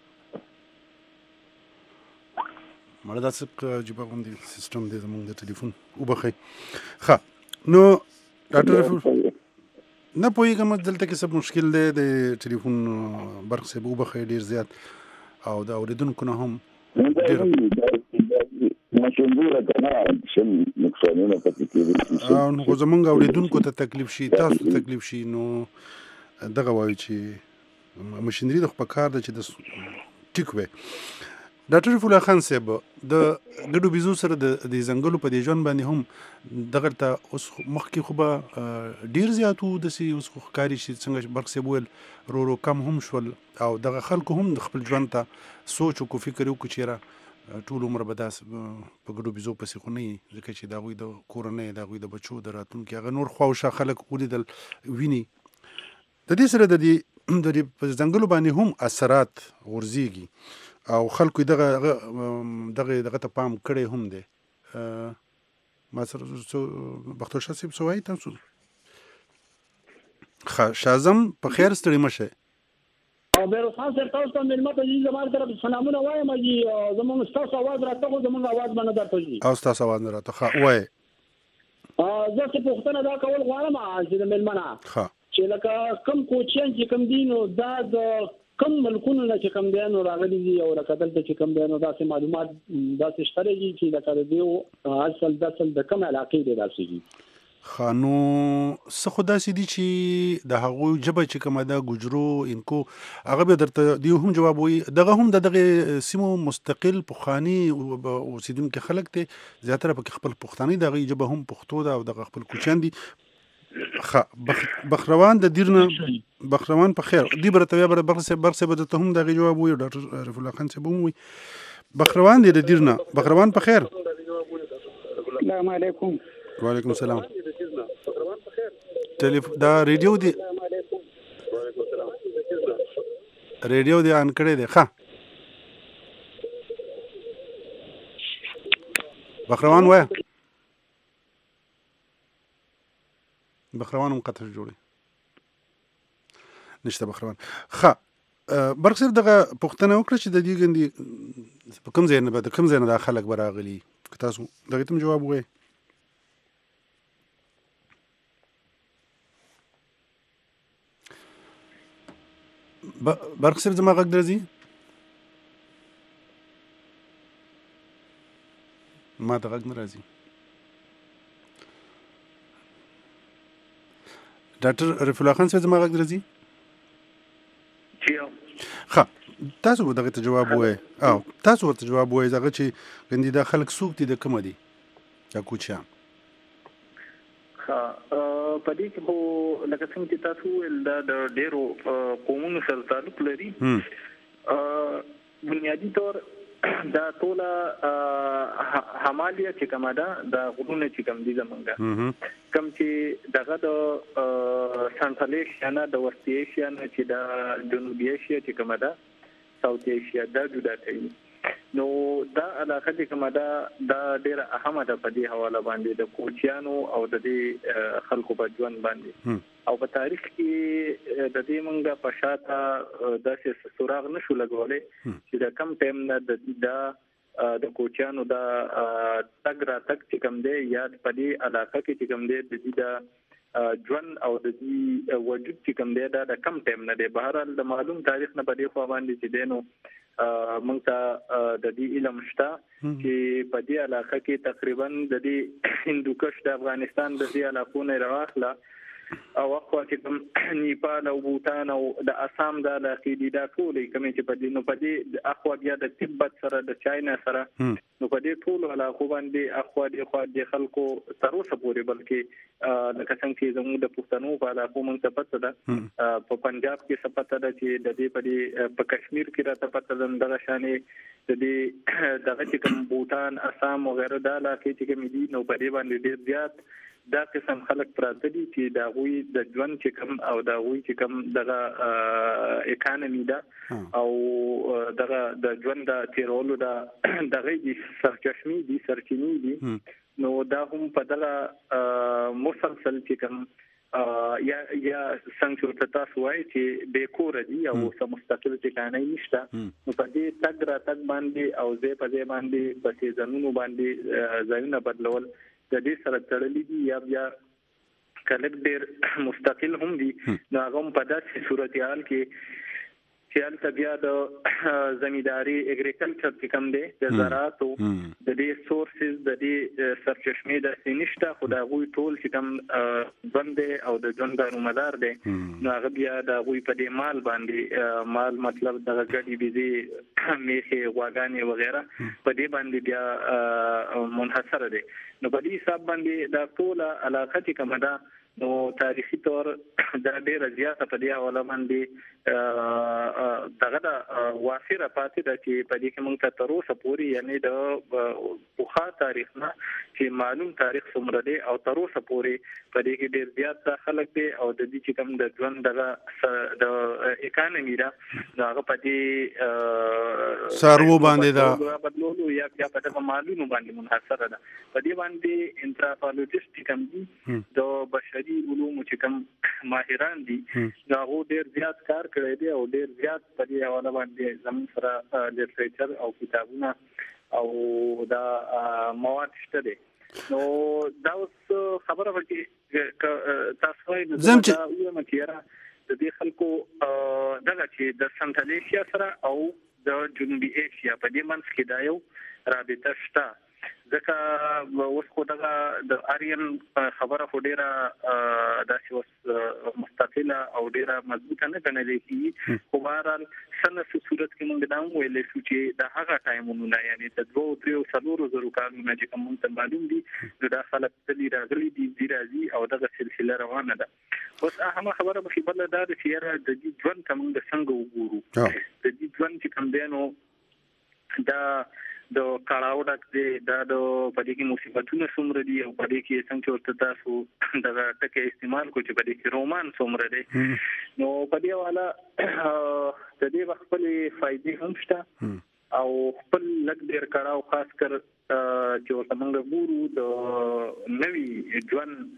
مړه داسې عجیبه غوندې سیسټم دی زموږ د ټلیفون وبخئ ښه نو ډاکټر نه پوهېږم دلته کې څه مشکل دی د ټلیفون برق صاحب وبخئ ډېر زیات او د اورېدونکو نه هم نو زمونږ اورېدونکو ته تکلیف شي تاسو ته تکلیف شي نو دغه وایي چې مشینري د خو په کار ده چې د ټیک وی ډاکټر فولا خان صاحب د ګډو بيزو سره د ځنګلو په دې ژوند باندې هم دغه ته اوس مخکې خو به ډیر زیاتو د سي اوس خو ښکاري شي څنګه برق صاحب ویل رو رو کم هم شول او دغه خلکو هم د خپل ژوند ته سوچ او فکر وکړي چیرې ټول عمر به داس په ګډو بيزو پسې خو نه ځکه چې دا غوي د کورنۍ دا غوي د بچو د راتلونکي هغه نور خواوشه خلک ولیدل ویني د دې سره د دې د دې ځنګلو باندې هم اثرات ورزيږي او خلکو دغه دغه دغه ته پام کړي هم دي ما سره بختور شاه صاحب سوای تاسو ښه شازم په خیر ستړي مشه او بیروز خان صاحب تاسو ته ملمه ته دې زموږ طرف سلامونه وایم چې زموږ تاسو आवाज راته خو زموږ आवाज باندې درته شي او تاسو आवाज نه راته ښه وای ا زه څه پوښتنه دا کول غواړم چې د ملمنه ښه چې لکه کم کوچیان چې کم دینو دا د کم ملکونو نه چې کم دینو راغلي دي او لکه دلته چې کم دینو داسې معلومات داسې شته چې لکه دیو اصل د اصل د کم علاقې دی داسې دي خانو څه خدا سي دي چې د هغو جبه چې کومه ده ګجرو انکو هغه به درته دی هم جواب وي دغه هم دغه سیمو مستقل پخوانی اوسیدونکو خلک ته زیاتره په خپل پښتني دغه جبه هم پښتو ده او دغه خپل کوچان دي خ بخروان د دیرنه بخروان په خیر دی برته بر برسه برسه به ته هم دغه جواب وي ډاکټر عارف الله خان صاحب وي بخروان دی د دیرنه بخروان په خیر السلام علیکم وعلیکم السلام ټلیف دا ریډیو دی ریډیو دی ان کړی دی ښه بخروان وای بخروان هم قطر جوړي نشته بخروان ښه برق صاحب دغه پوښتنه وکړه چې د دې ګندي په کوم ځای نه به د کوم ځای نه دا خلک به راغلي که تاسو دغه ته جواب ووایئ برق صاحب زما غږ درځي ما ته غږ نه راځي ډاکټر عارف الله خان صاحب زما غږ درځي ښه تاسو به دغه ته جواب ووایئ او تاسو ورته جواب ووایئ دغه چې ګندي دا خلک څوک دي د کومه دي دا کوچیان ښه په دې کې خو لکه څنګه چې تاسو ویل دا د ډېرو قومونو سره تعلق لري بنیادي طور دا ټوله همالیا چې کومه ده د غرونه چې کوم دي زمونږ کوم چې دغه د سنټرل ایشیا نه د وسطي ایشیا نه چې د جنوبي ایشیا چې کومه ده ساوث ایشیا دا جدا کوي نو دا علاقه چې کومه ده دا ډېره اهمه ده په دې حواله باندې د کوچیانو او د دې خلکو په ژوند باندې او په تاریخ کې د دې مونږه په شاته داسې سراغ نشو لګولې چې د کم ټایم نه د د کوچیانو د تګ را تک چې کوم دی یا په دې علاقه کې چې کوم دی د دې د ژوند او د دې وجود چې کوم دی دا د کم ټایم نه دی بهرحال د معلوم تاریخ نه په دې خوا باندې چې دی نو مونږ ته د دې علم شته چې په دې علاقه کې تقریبا د دې هندوکش د افغانستان د دې علاقو نه راوخله او اخوا چې کوم نیپال او بوتان او د اسام د علاقې دي دا ټولې کومې چې په دې نو په دې اخوا بیا د تبت سره د چاینا سره نو په دې ټولو علاقو باندې اخوا د خوا د خلکو تر اوسه پورې بلکې لکه څنګه چې زموږ د پښتنو په علاقو مونږ ته پته ده په پنجاب کې څه پته ده چې د دې په دې په کشمیر کې راته پته ده دغه شانې د دې دغه چې کوم بوتان اسام وغیرہ د علاقې چې کوم دي نو په دې باندې ډېر زیات دا قسم خلک پراته دي چې دا غوي د ژوند چې کوم او دا غوي چې کوم دغه اکانومي ده او دغه د ژوند د تیرولو دا دغه دي سرچشمي دي سرچینی دي نو دا هم په دغه مسلسل چې کوم یا یا څنګه تاسو وایي چې به کور دي او سم مستقل ټکانه نشته نو په دې تګ را تګ باندې او زه په دې باندې په سيزونو باندې ځایونه بدلول د دې سره تړلې دي یا بیا کله ډېر مستقل هم دي نو هغه په داسې صورتحال کې چې هلته بیا د زمینداري اګریکلچر چې کوم دی د زراعتو د دې سورسز د دې سرچشمې د نشته خو د هغوی ټول چې کوم ژوند دی او د ژوند دارومدار دی نو هغه بیا د هغوی په دې مال باندې مال مطلب دغه ګډې بيزې میخې غواګانې وغیره په دې باندې بیا منحصره دی نو په دې حساب باندې دا ټول علاقه چې کومه ده نو تاریخي طور دا ډېر زیاته په دې حواله باندې دغه هغه د وافره پاتې د چې په دې کې موږ ته تر اوسه پورې یعنی د پوخا تاریخ نه چې معلوم تاریخ څومره دی او تر اوسه پورې په دې کې ډېر زیات خلک دي او د دې چې کوم د ژوند دغه د اکانومي دا هغه په دې سارو باندې دا بدلولو یا یا په دغه معلومو باندې منحصره ده. په دې باندې انتراپالوجیست کوم دي د بشري علومو چې کوم ماهران دي دا هغه ډېر زیات کار کړی دی او ډېر زیات په دې حواله باندې زموږ سره لټریچر او کتابونه او دا مواد شته دي. نو دا اوس خبره وکړي تاسو وايي دا یو مکیره د دې خلکو دغه چې د سنټرل ایشیا سره او د جنوبي ایشیا په دې منځ کې دا یو رابطه شته. ځکه اوس خو دغه د آریان خبره خو ډیره داسې اوس مستقله او ډیره مضبوطه نه ګڼل کېږي. خو بهرحال څنګه په صورت کې موږ دا وویلی شو چې د هغه ټایمونو یعنې د دوو درېو څلورو زرو کالونو چې کوم موږ ته معلوم دي نو دا خلک تلي راغلي دي ځي راځي او دغه سلسله روانه ده. اوس اهمه خبره به بله دا ده چې یاره د دې ژوند ته موږ څنګه وګورو. د دې ژوند چې کوم دی نو دا د کاراو ډک دی دا د پدې کې مصیبتونه څومره دي او پدې کې څنګه ورته تاسو دا ټکي استعمال کو چې پدې کې رومان څومره دی نو پدې والا د دې خپل فائدې هم شته او خپل لګ ډیر کاراو خاص کر چې ورته موږ ګورو د نوي ژوند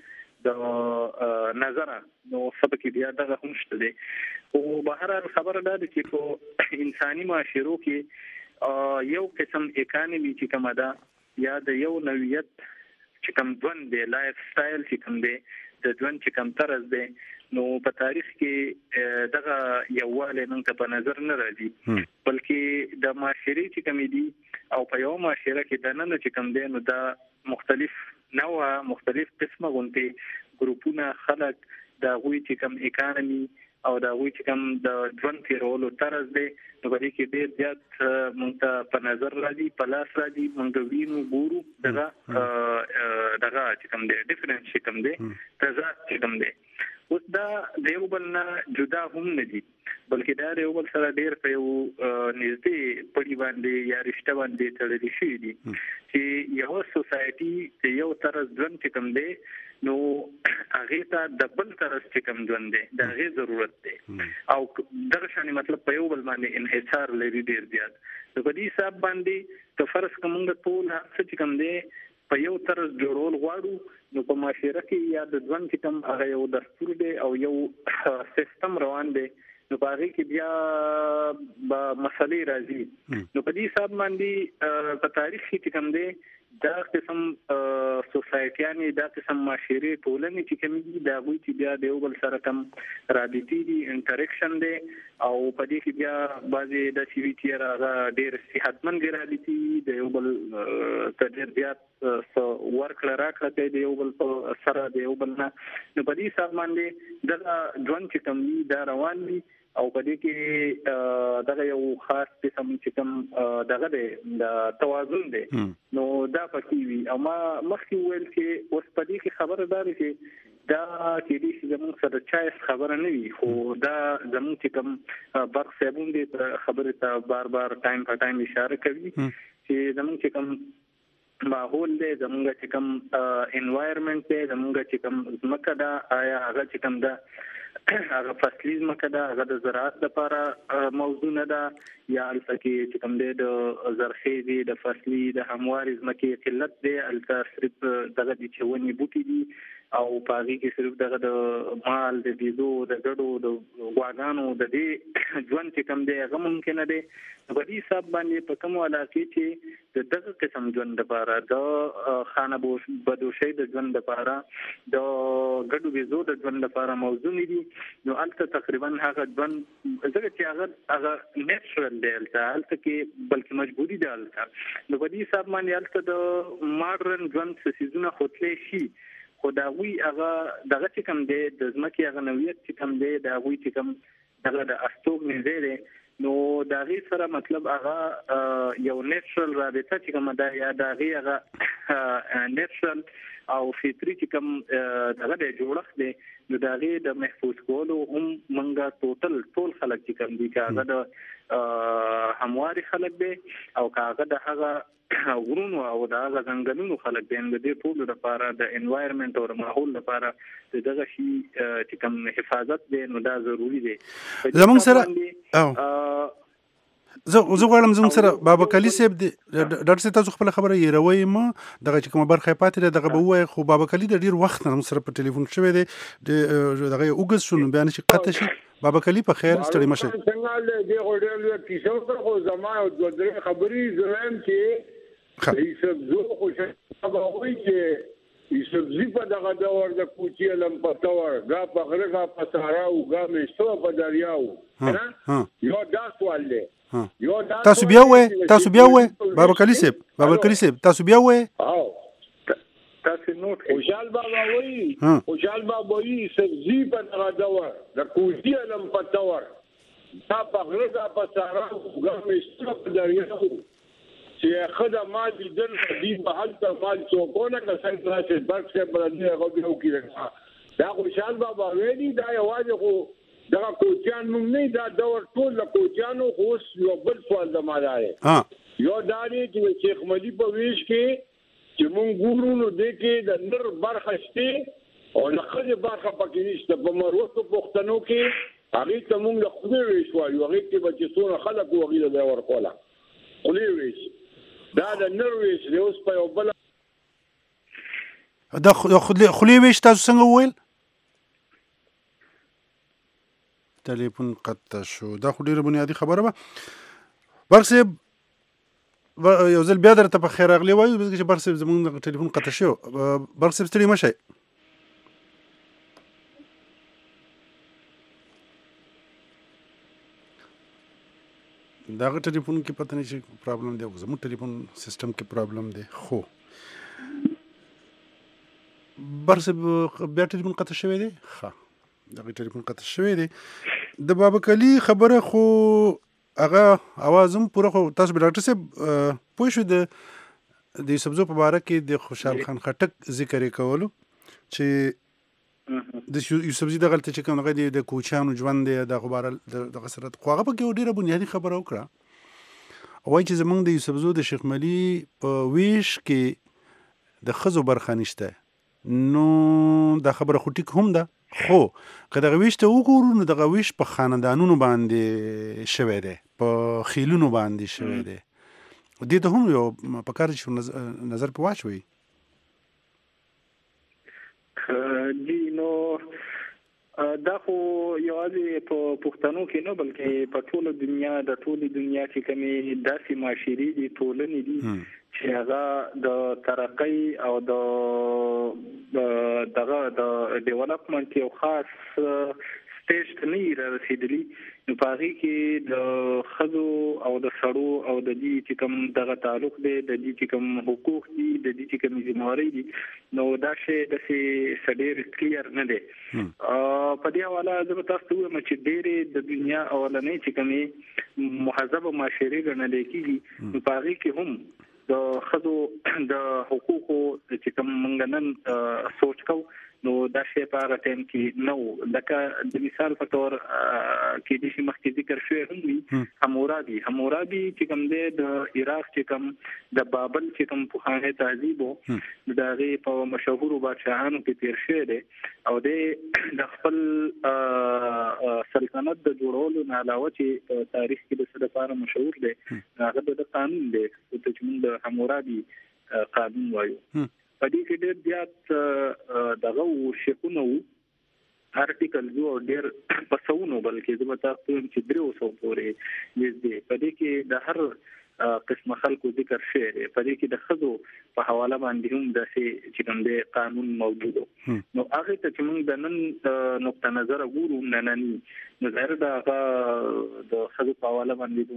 د نظر نو سبا کې بیا دغه هم شته دی. او بهر خبره ده چې په انساني معاشرو کې یو قسم اکانومي چې کومه ده یا د یو نوعیت چې کوم ژوند دی لایف سټایل چې کوم دی د ژوند چې کوم طرز دی نو په تاریخ کې دغه یووالی موږ ته په نظر نه راځي بلکې د معاشرې چې کومې دي او په یو معاشره کې دننه چې کوم دی نو دا مختلف نوعه مختلف قسمه غونډې ګروپونه خلک د هغوی چې کوم اکانومي او دا وی چې کوم د ژوند تیرولو طرز دی نو په دې کې ډېر زیات موږ ته په نظر راځي په لاس راځي موږ وینو ګورو دغه دغه چې کوم دی ډیفرنس چې کوم دی تضاد چې کوم دی. اوس دا د یو بل نه جدا هم نه دي بلکې دا د یو بل سره ډېر په یو نږدې پړي باندې یا رشته باندې تړلي شوي دي چې یو سوسایټي د یو طرز ژوند چې کوم دی نو هغه ته د بل طرز چې کوم ژوند دی د هغه ضرورت دی او دغه شان مطلب په یو بل باندې انحصار لري ډیر زیات. نو په دې حساب باندې که فرض کوم د ټول څه کوم دی په یو طرز جوړول غواړو نو په معاشره کې یا د ژوند کې کوم هغه یو دستور دی او یو سیستم روان دی نو په هغه کې بیا به مسلې راځي. نو په دې حساب باندې په تاریخ کې کوم دی دا قسم سوسایټیانې دا قسم معاشري ټولنې چې کوم دي دا غوي چې بیا د یو بل سره کوم رابطې دي انټریکشن دی او په دې کې بیا بعضې د سی وي چې هغه ډېر صحتمند دي رابطې د یو بل ته ډېر زیات ورکړه راکړه کوي د یو بل سره د یو بل نه. نو په دې حساب باندې دغه ژوند چې کوم دي دا روان دي او په دې کې دغه یو خاص قسم چې کوم دغه دی د توازن دی نو دا پکې وي. او ما مخکې وویل چې اوس په دې کې خبره دا ده چې دا چې دې چې زموږ سره چایس خبره نه وي خو دا زموږ چې کوم برق صاحبون دي خبرې ته بار بار ټایم په ټایم اشاره کوي چې زموږ چې کوم ماحول دی زموږ چې کوم انوایرمنټ دی زموږ چې کوم ځمکه ده آیا هغه چې کوم ده هغه فصلي ځمکه ده هغه د زراعت لپاره موضوع نه ده یا هلته کې چې کوم دی د زرخیزې د فصلي د هموارې ځمکې قلت دی هلته صرف دغه دي چې ونې بوټي دي او په هغې کې صرف دغه د مال د بیزو د ګډو د غواګانو د دې ژوند چې کوم دی هغه ممکنه دی. په دې حساب باندې په کومو علاقې چې د دغه قسم ژوند لپاره د خانه بدوشۍ د ژوند لپاره د ګډو بیزو د ژوند لپاره موضوع نه دي نو هلته تقریبا هغه ژوند ځکه چې هغه هغه نیچرل دی هلته هلته کې بلکې مجبوري ده هلته. نو په دې حساب باندې هلته د ماډرن ژوند څه څیزونه ښودلی شي خو د هغوی هغه دغه چې کوم دی د ځمکې هغه نوعیت چې کوم دی د هغوی چې کوم دغه د استوګنې ځای دی نو دا غي سره مطلب هغه یو نیچرل رابطه چې کومه دا یا دا غي هغه نیچرل او فطري چې کوم دغه د جوړښت دی نو دا غي د محفوظ کولو هم منګه ټوټل ټول خلک چې کوم دي چې هغه د همواري خلک دي او هغه د هغه غرونو او د هغه ځنګلونو خلک دي نو د ټول لپاره د انوایرنمنت او ماحول لپاره دغه شی چې کوم حفاظت دی نو دا ضروری دی زموږ سره او زه زه غواړم زموږ سره بابا کلی صاحب دی ډاکټر صاحب تاسو خپل خبره یې روي ما دغه چې کومه برخه پاتې ده دغه به وای خو بابا کلی د ډیر وخت نه سره په ټلیفون شوی دی دغه اوګز شون بیان شي قطه شي بابا کلی په خیر ستړي مشه څنګه دی غوډل کیسه خو زما او د خبرې زرم چې هیڅ زو خو شه هغه چې سبزی په دغه دور د کوچی لم پتاور غا په غره په صحرا او غا مې سو په دریاو ها یو دا سوال دی تاسو بیا وې تاسو بیا وې بابا کلی صاحب بابا کلی صاحب تاسو بیا وې او تاسو نوٹ خوشال بابا وې خوشال بابا وې سبزی په دغه دور د کوچی لم پتاور دا په غره په صحرا او غا مې سو په دریاو چې خدای ما دې دل دې په حال ته مال څوکونه کسان چې برک سے بلندي هغه به وکړي دا خوشال بابا ویلي دا یوازې خو دا کوچیان موږ نه دا دور ټول له کوچیانو خو یو بل سوال زماده ها یو داري چې شیخ ملي په ویش کې چې موږ ګورو نو د کې د نر برخه شته او لخذ برخه پکې نشته په مروت پښتنو کې هغه ته موږ له خدای ویش وایو هغه کې بچي څونه خلک وغیله دی ورکوله خلی ویش دا د نر ویش دی اوس په یو بل دا خلی ویش تاسو څنګه وویل ټلیفون قطع شو دا خو ډیره بنیادی خبره ده برق صاحب یو ځل بیا درته په خیر اغلی وایو چې برق صاحب زموږ ټلیفون قطع شو برق صاحب ستړي مشئ داغه ټلیفون کې پته نه شي پرابلم دی زموږ ټلیفون سیستم کې پرابلم دی خو برق صاحب بیا ټلیفون قطع شوی دی ښه دغه ټلیفون قطع شوی دی د بابا کلی خبره خو هغه اوازم پوره خو تاسو به ډاکټر صاحب پوه شو د د یوسفزو په باره کې د خوشحال خان خټک ذکر یې کولو چې د یوسفزي دغلته چې کوم هغه د کوچیانو ژوند دی د غبار دغه سره خو هغه پکې ډېره بنیادي خبره وکړه او وایي چې زموږ د یوسفزو د شیخ ملي په ویش کې د ښځو برخه نشته نو دا خبره خو ټیک هم ده خو که دغه ویش ته وګورو نو دغه ویش په خاندانونو باندې شوی دی په خیلونو باندې شوی دی دې ته هم یو په کار چې نظر په واچوي جی نو دا خو یوازې په پښتنو کې نه بلکې په ټوله دنیا د ټولې دنیا چې کومې داسې معاشري دي ټولنې دي چې هغه د ترقۍ او د دغه د ډیولپمنٹ یو خاص سټیج ته نه رسیدلی نو په هغې کې د ښځو او د سړو او د دې چې کوم دغه تعلق دی د دې چې کوم حقوق دي د دې چې کوم ذمهوارۍ دي نو دا شی داسې څه ډېر کلیر نه دی په دې حواله زه به تاسو ته ووایم چې ډېرې د دنیا اولنۍ چې کومې مهذبه معاشرې ګڼلی کېږي نو په هغې کې هم د ښځو د حقوقو چې کوم موږ نن سوچ کوو نو دا شی په هغه ټایم کې نه و لکه د مثال په طور کېدای شي مخکې ذکر شوی هم وي حمورابي حمورابي چې کوم دی د عراق چې کوم د بابل چې کوم پخوانی تهذیب و د هغې په مشهورو بادشاهانو کې تېر شوی دی او دی د خپل سلطنت د جوړولو نه علاوه چې په تاریخ کې د څه لپاره مشهور دی هغه د قانون دی چې موږ د حمورابي قانون وایو په دې کې ډېر زیات دغه شیخونه وو آرټیکل جو ډېر په سوونو بلکې زه به تاسو وایم چې درېو سوو پورې نږدې په دې کې د هر قسمه خلکو ذکر شوی دی په دې کې د ښځو په حواله باندې هم داسې چې کوم دی قانون موجود نو هغې ته چې موږ د نن نقطه نظره ګورو ننني نو ظاهره د هغه د ښځو په حواله باندې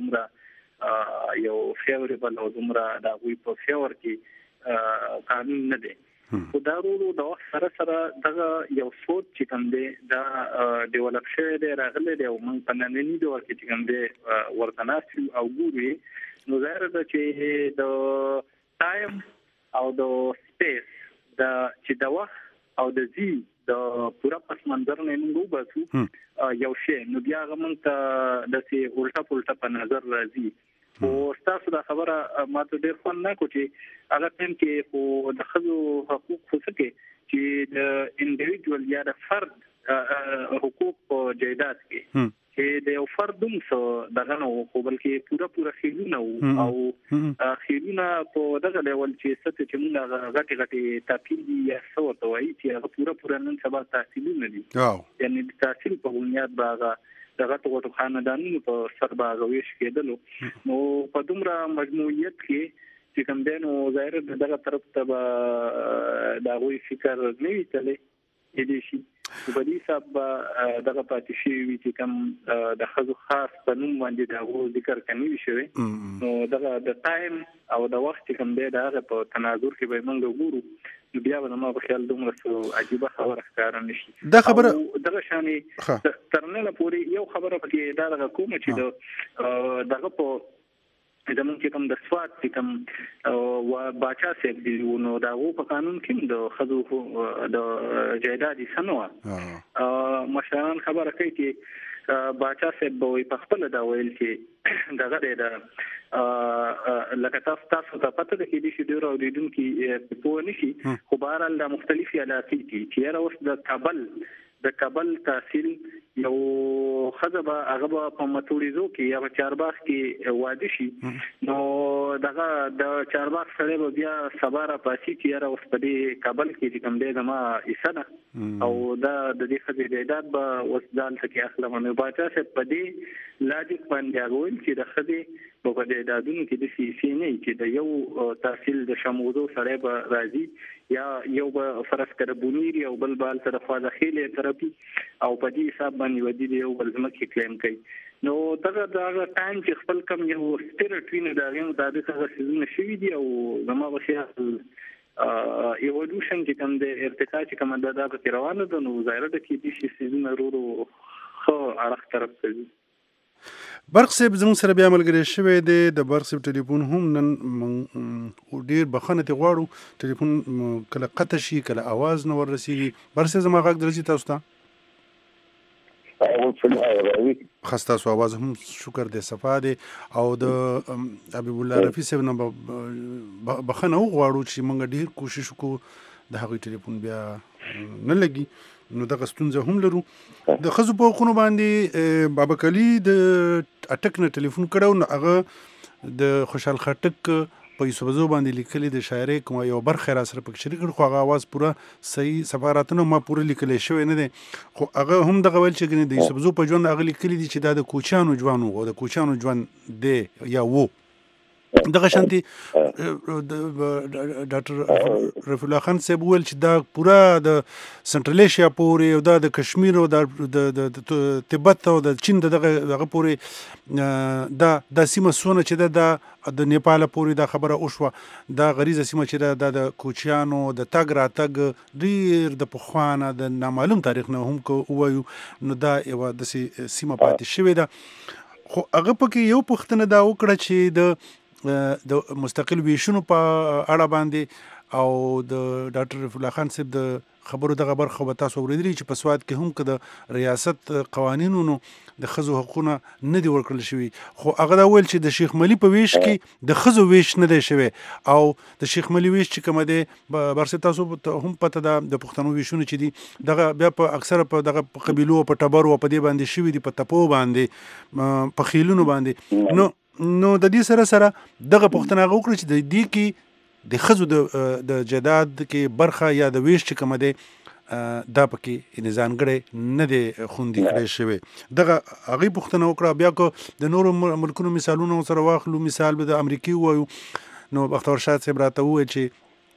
دومره یو فیوریبل او دومره د هغوی په فیور کې قانون نه دی او دا ورو د وخت سره سره دغه یو سوچ چې کوم دی دا ډیولپ شوی دی راغلی دی او موږ په ننني دور کې چې کوم دی ورته ناست او ګورو نو ظاهره ده چې د ټایم او د سپیس د چې د وخت او د زی د پورا پس منظر نه موږ وباسو یو شی نو بیا موږ ته د سي الټا پلټا په نظر راځي او تاسو دا خبره ماته ډېر خوند نه کوي هغه ټیم کې خو د خزو حقوق خو څه کې چې د انډیویډوال یا د فرد حقوق په جایداد کې چې د یو فرد هم څه دغه نو خو بلکې پورا پورا خېلونه او خېلونه په دغه ډول چې څه چې موږ غټي غټي تاکید یا څه ورته وایي چې هغه پورا پورا نن سبا تحصیلونه دي یعنی د تحصیل په بنیاد باغ دغه ټول خاندانونو په سر باغويش کېدلو نو په دومره مجموعیت کې چې کوم دینو ظاهر دغه طرف ته دا غوي فکر نه وی تللی دي شي په دې سبب دغه پاتې شي چې کوم د خزو خاص په نوم باندې دا غو ذکر کوي شوی نو دغه د ټایم او د وخت کوم دی دا په تناظر کې به موږ وګورو بیا به ما په خیال دومره څه عجیبه خبره ښکاره نشي دا خبره دغه شانې ترنه پورې یو خبره پکې دا دغه کوم چې د دغه په زمون چې کوم د سواد چې کوم او باچا سیب دی نو دا وو په قانون کې د خزو د جایدادي سنوا مشران خبره کوي چې باچا سیب به په خپل دا ویل چې دغه د لکه تاسو تاسو ته پته ده چې د ډیرو اوریدونکو په نشي خو بهرحال د مختلفي علاقې کې چې راوس د کابل د کابل تحصیل یو خزبه هغه په متوریزو کې یا په چارباغ کې واده شي نو دغه د چارباغ سره بیا سباره پاسي چې را اوس په دې کابل کې کوم دی ما ایسنه او دا د دې خزې جایداد به وسدان ته اخلم نو باچا څه په دې لاجیک باندې غوول چې د خزې په دې دادونو کې د سی سی نه چې د یو تحصیل د شموزو سره به راځي یا یو به فرض کړه بونیر او بل بال سره فاز خېله ترپی او په دې حساب باندې ودی دی یو بل ځمکه کلیم کوي نو دغه دغه ټایم چې خپل کم یو سپیریټ ویني دا غو د دغه سيزونه شوی دی او زما بخیا ایوولوشن چې کوم د ارتقا چې کوم د دغه روانه ده نو ظاهر ده چې دې سيزونه ورو خو اړه طرف کوي برق صاحب زموږ سره بیا ملګری شوی دی د برق صاحب ټلیفون هم نن ډیر بخښنه ته غواړو ټلیفون کله قطع شي کله आवाज نه ورسیږي برق صاحب زما غږ درځي تاسو ته خسته سو आवाज هم شکر دې صفا دی او د حبیب الله رفیع صاحب نه بخښنه غواړو چې موږ ډیر کوشش وکړو د هغه ټلیفون بیا نه لګي نو دغه ستونزه هم لرو د خزو په خونو باندې بابا کلی د اټک نه ټلیفون کړو نو هغه د خوشحال خټک په یوسفزو باندې لیکلي د شاعري کوم یو برخه را سره پکې شریک خو هغه आवाज پوره صحیح سفارتونو ما پوره لیکل شوی نه دي خو هغه هم دغه ول چې د یوسفزو په ژوند هغه لیکلي دي چې د کوچانو ژوند او د کوچانو ژوند دی یا وو دغه شانتي ډاکټر رفیع الله خان صاحب ویل چې دا پورا د سنټرل ایشیا پورې او د کشمیر او د تبت او د چین دغه دغه پورې دا د سیمه سونه چې د د نیپال پورې دا خبره اوشوه دا غریزه سیمه چې د کوچیانو د تګ را تګ ډیر د پخوانه د نامعلوم تاریخ نه هم کو وایو نو دا یو د سیمه پاتې شوې ده خو هغه پکې یو پښتنه دا وکړه چې د د مستقل ویشونو په اړه باندې او د ډاکټر رفیع الله خان صاحب د خبرو دغه برخه به تاسو اوریدلی چې په سواد کې هم که د ریاست قوانینونو د خزو حقوقونه نه دي ورکړل شوي خو هغه دا ویل چې د شیخ ملي په ویش کې د خزو ویش نه دی شوی او د شیخ ملي ویش چې کوم دی برسه تاسو هم پته ده د پښتنو ویشونه چې دي دغه بیا په اکثره په دغه قبیلو په ټبرو په دې باندې شوي دي په تپو باندې په خیلونو باندې نو نو د دې سره سره دغه پښتنه وکړي چې د دې کې د خزو د د جداد کې برخه یا د ویش چې کوم دی دا پکې نظام غړي نه دی خوندې کړی شوی دغه هغه پښتنه وکړه بیا کو د نورو ملکونو مثالونو سره واخلو مثال به د امریکای وایو نو بختور شاه صاحب راته وایي چې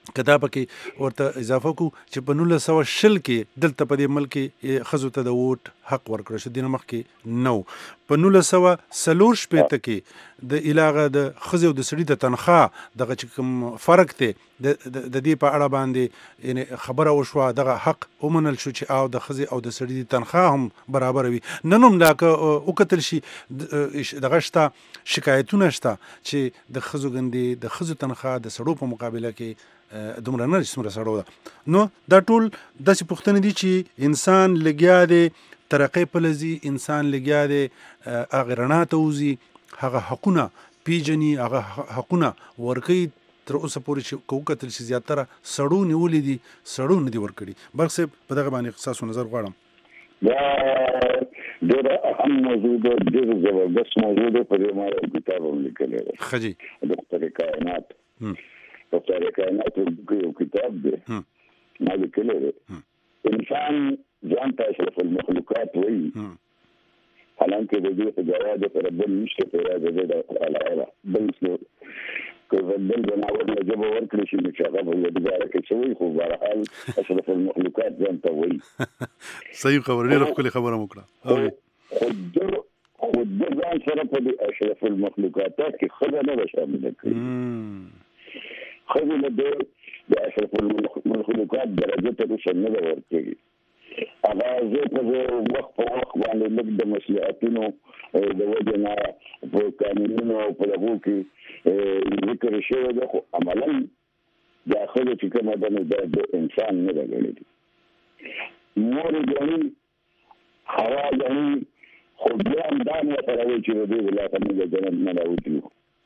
کدا پکې ورته اضافه کو چې په نولس سوه شل کې دلته په دې ملک کې ښځو ته د ووټ حق ورکړل شو، دینه مخکې نو. په نولس سوه څلور شپېته کې د علاقه د ښځې او د سړي د تنخواه دغه چې کوم فرق دی د دې په اړه باندې یعنی خبره وشوه، دغه حق ومنل شو چې او د ښځې او د سړي د تنخواه هم برابر وي. نن هم دا که وکتل شي دغه شته شکایتونه شته چې د ښځو ګندې د ښځو تنخواه د سړو په مقابله کې دومره نه څومره سړو ده. نو دا ټول داسې پوښتنې دي چې انسان لګیا دی ترقۍ په لځي، انسان لګیا دی هغه رڼا ته وځي، هغه حقونه پیژني، هغه حقونه ورکوي. تر اوسه پورې چې که وکتل شي زیاتره سړو نیولي دي، سړو نه دي ورکړي. برق صاحب په دغه باندې ستاسو نظر غواړم. دا ډېره اهم موضوع ده، ډېر زبردست موضوع ده. په دې ما یو کتاب هم لیکلی دی، ښه جي، دفتر کائنات. دفتر کائنات یو کتاب دی ما لیکلی دی. انسان ځان ته اشرف المخلوقات وایي، حالانکه د دې په جواب سره بل نشته پیدا د دې علاوه بل څه که بل جناور له جبه ورکړي شي نو چې هغه به یادګاره کې شوی، خو بهرحال اشرف المخلوقات ځان ته وایي. صحیح خبره، ډېره ښکلې خبره مو کړه. خو د ځان سره په دې اشرف المخلوقاتو کې ښځه نه ده شامله کړې. ښځې له د اشرف المخلوقات درجې ته دوسه نه ده ورکړې. هغه زه په وخت په وخت باندې لږ د مصلحتونو د وجې نه په قانونونو او په دغو کې ذکر شوی ده، خو عملا دا ښځه چې کومه ده نو دا د انسان نه ده ګڼلې. مور یې ګڼي، هوا ګڼي، خو بیا هم دا نه سره وایي چې د دې ولایته موږ د جنت نه راوتلو.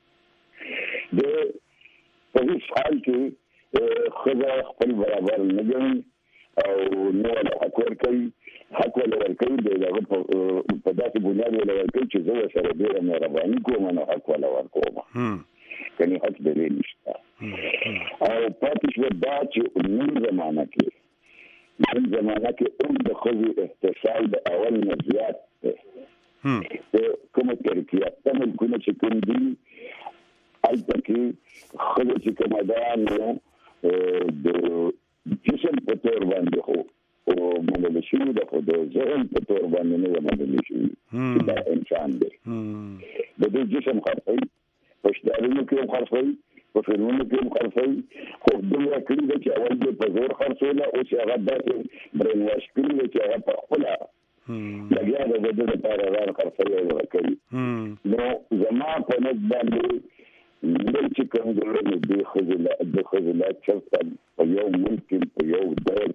د په هېڅ حال کې ښځه خپل برابر نه ګڼي او نه له حق ورکوي. حق ولې ورکوي د هغه په داسې بنیاد ولې ورکوي چې زه ورسره ډېره مهرباني کوم نو حق ولې ورکوم، کني حق د دې نشته. او پاتې شوه دا چې نن زمانه کې نن زمانه کې هم د ښځې احتساب د اول نه زیات دی. د کومه ترکیه ملکونه چې کوم دي هلته کې ښځه چې کومه ده نو د جسم په تور باندې خو منل شوي ده، خو د ذهن په تور باندې نه ده منل شوي چې دا انسان دی. د دې جسم خرڅوي، په شدارونو کې هم خرڅوي، په فلمونو کې هم خرڅوي، خو دومره کړي ده چې اول دې په زور خرڅوله، اوس هغه داسې برین واش کړي ده چې هغه په خپله لګیا ده د ده لپاره ځان خرڅوي او ورکوي. نو زما په نظر باندې نن چې کوم ډول د خزله د خزله چرته په یو ملک کې په یو دور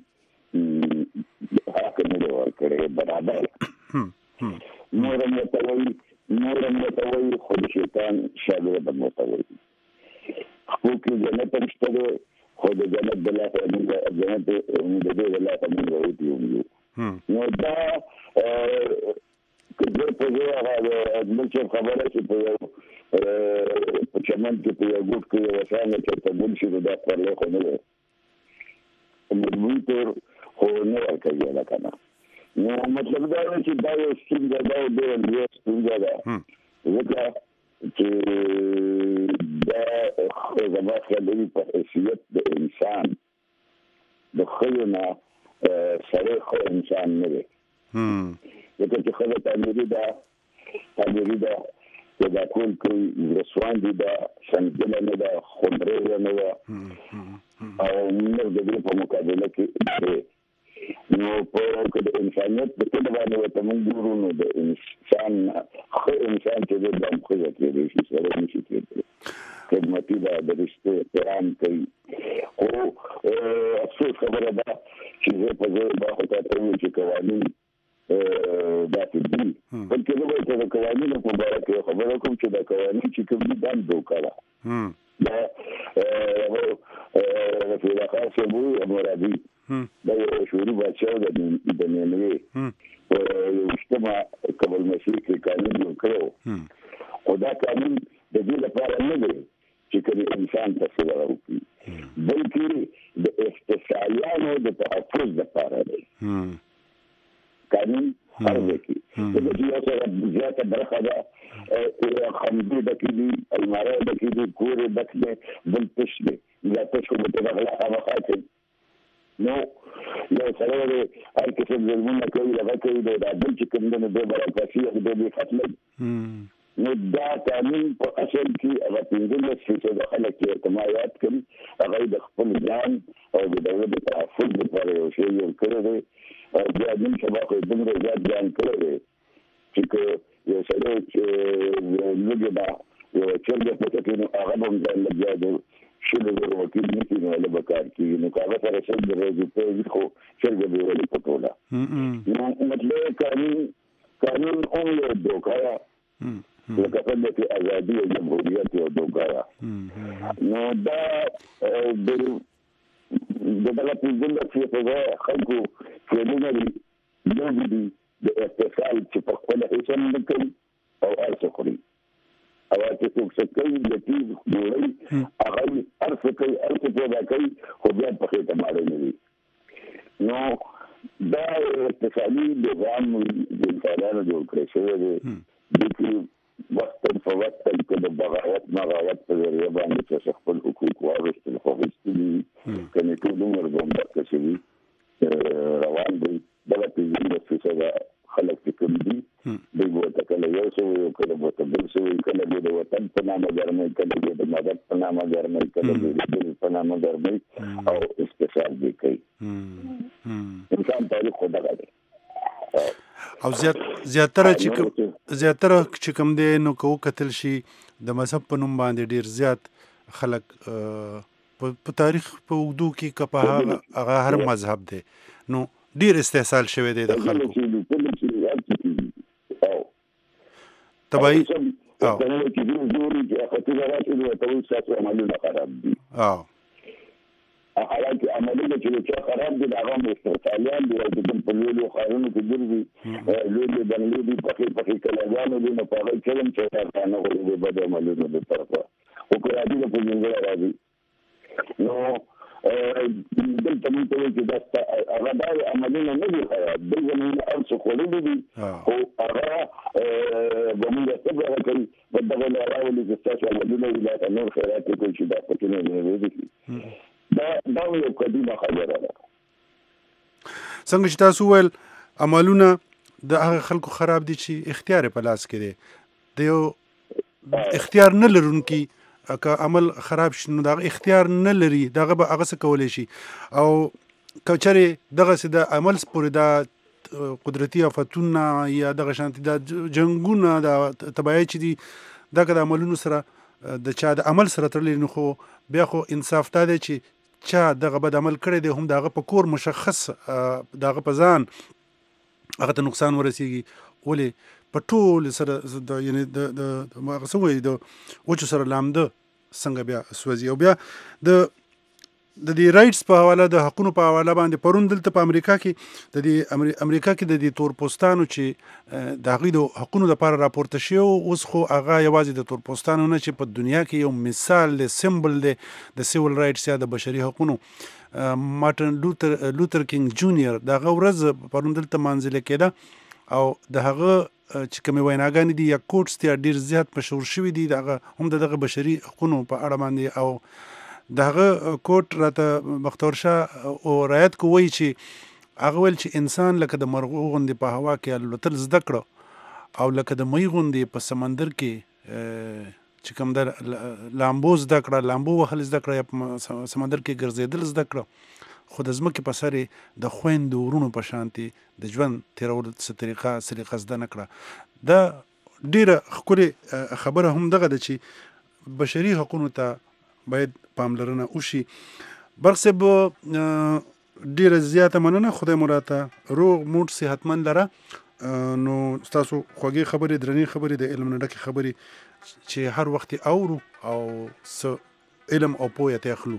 کې حق نه ورکړي برابر. نور متوي نور متوي خو شیطان شاګرد متوي خو کې جنت مشته خو د جنت د لاسه موږ جنت د دې د لاسه موږ وایو. نو دا کله په هغه د ملک خبره چې په یو په چمن کې په یو ګوټ کې یو وسانه چې ته بول شي دا پرله خو نه ده مضبوط خو نه ورکوي لکه نه. نو مطلب دا چې دا یو ستونزه ده او ډېره لویه ستونزه ده، ځکه چې دا زما خیال دی په حیثیت د انسان د ښځو نه سړی ښه انسان نه دی، ځکه چې ښځه تعمیري ده تعمیري ده که دا کول کوي رسوان دي ده سنګله نه ده خمرې نه ده او موږ د دې په مقابله کې دی. نو په که د انسانیت په کله باندې ورته موږ ګورو نو د انسان ښه انسان چې دی دا هم ښځه کېدی شي سړی نه شي کېدلی، خدمتي ده، د رشتې احترام کوي. خو افسوس خبره ده چې زه په زه به خو تا ته وویل چې قوانین داسې دي، بلکې زه به ورته د قوانینو په باره کې خبره کوم چې دا قوانین چې کوم دي دا هم دوکه ده. دا رفیع الله خان صاحب وایي مرادي دا یو شعوري بادشاه د نیمروي په یوویشتمه قبل مسیح کې قانون جوړ کړی، خو دا قانون د دې لپاره نه دی چې کوم انسان ته څه وکړي، بلکې د احتسایانو د تحفظ لپاره دی. قانون هر ځای کې د دې سره زیاته برخه ده، خمدې ډکې دي، المارۍ ډکې دي، کور یې ډک دی، بل تش دی. یا تاسو به دغه هغه خاطر نو یو سره هر کسم ظلمونه کوي هغه کوي د عدل چې کوم دی د برابرۍ او د فتنې نو دا قانون په اصل کې هغه پنځلس فیصده خلک چې اعتماد کوي هغه د خپل ځان او د دولت د تحفظ لپاره یو شی جوړ کړی دی او بیا نن سبا خو دومره زیات ځان کړی دی چې یو سره چې لږ دا یو چرګ په کې نو هغه هم ځان لګیا دی شنو د وکیل نشي نو له بکار کې نو هغه سره څنګه راځي په خو چرګ به ولې پټولا نو مطلب قانون قانون هم یو دوکایا لکه څنګه چې ازادي او جمهوریت یو دوکایا نو دا د دغه پنځه فیصده خلکو چې نه دي د اتصال چې په خپل حساب نه کوي او ارڅ خوري او چې څوک څه کوي د تیز جوړي هغه ارڅ کوي ارڅ پیدا کوي خو بیا په خېټه ماړی نه وي نو دا اتصالي نظام د انسانانو جوړ کړی شوی دی د وقت په وخت کې د بغاوت مغاوت په ذریعه باندې چې خپل حقوق واغستل خو غوښتي کني ټول عمر باندې کسي روان دي دغه پیژنې څه خلک چې کوم دي دغه وکړه یو څه یو کله به بل څه کله د وطن په نامه ګرمه کله د مدد په نامه ګرمه کله د په نامه ګرمه او استفسار دي کوي انسان تاریخ خو دغه دی او زیات زیاتره چې زیاتره چې کوم دی نو کو قتل شي د مذهب په نوم باندې ډیر زیات خلک په تاریخ په وګدو کې کپه هغه هر مذهب دی نو ډیر استحصال شوی دی د خلکو تبعی او چې دوی جوړي چې خاطر راځي نو ته وایي چې عملونه خراب دي او حالانکه عملونه چې خراب دي هغه مستقلیان دي د په لولو خارونو کې ګرځي لولو باندې دي په کې په کې کلاګانو دي نو په هغه چلم چې تا نه ولې به د عملونو د طرفه او کله دې په منځ راځي نو دلته موږ ته چې دا هغه د عملونه نه دي خراب دي زموږ ارڅ خوري دي او هغه زموږ څه کوي په دغه راولي چې تاسو عملونه ویل نور خیرات کوي چې دا پکې نه وي دا دا یو قدیمه خبره ده څنګه چې تاسو ول عملونه د هغه خلکو خراب دي چې اختیار په لاس کې دي د یو اختیار نه لرونکي که عمل خراب شنو دا اختیار نه لري دغه به هغه څه کولای شي او کچره دغه څه د عمل سپوري دا قدرتي افتونه یا دغه شانتي د جنگونه د تبعی چې دي دغه د عملونو سره د چا د عمل سره تړلې نو خو بیا خو انصاف ته دی چې چا دغه بد عمل کړی دی هم دغه په کور مشخص دغه په ځان هغه ته نقصان ورسیږي ولې په ټول سره د یعنی د د ما سوې د وچو سره لامده څنګه بیا سوځي او بیا د د دې رائټس په حواله د حقوقو په حواله باندې پرون دلته په امریکا کې د دې امریکا کې د دې تور پوستانو چې د هغوی د حقوقو لپاره راپورته شوی اوس خو هغه یوازې د تور پوستانو نه چې په دنیا کې یو مثال دی سمبل دی د سیول رائټس یا د بشري حقوقو مارټن لوتر لوتر کینګ جونیئر دغه ورځ پرون دلته منځله کېده او د هغه چې کومې ویناګانې دي یا کوټس دي ډېر زیات مشهور شوي دي دغه هم دغه بشري حقوقو په اړه باندې او دغه کوټ راته بختور شاه او رایت کوي چې هغه ول چې انسان لکه د مرغو غوندې په هوا کې الوتل زده کړه او لکه د مې غوندې په سمندر کې چې کوم در لامبو زده کړه لامبو وهل زده کړه یا په سمندر کې ګرځېدل زده کړه خو د ځمکې په سر د خویندو ورونو په شانتي د ژوند تیرولو څه طریقه سلیقه زده نه کړه دا ډیره ښکلې خبره هم دغه ده چې بشري حقوقو ته باید پاملرنه وشي برق صاحب ډیره زیاته مننه خدای مو راته روغ موټ صحتمند لره نو ستاسو خوږې خبرې درنې خبرې د علم نه ډکې خبرې چې هر وخت اورو او څه علم او پوهه ته اخلو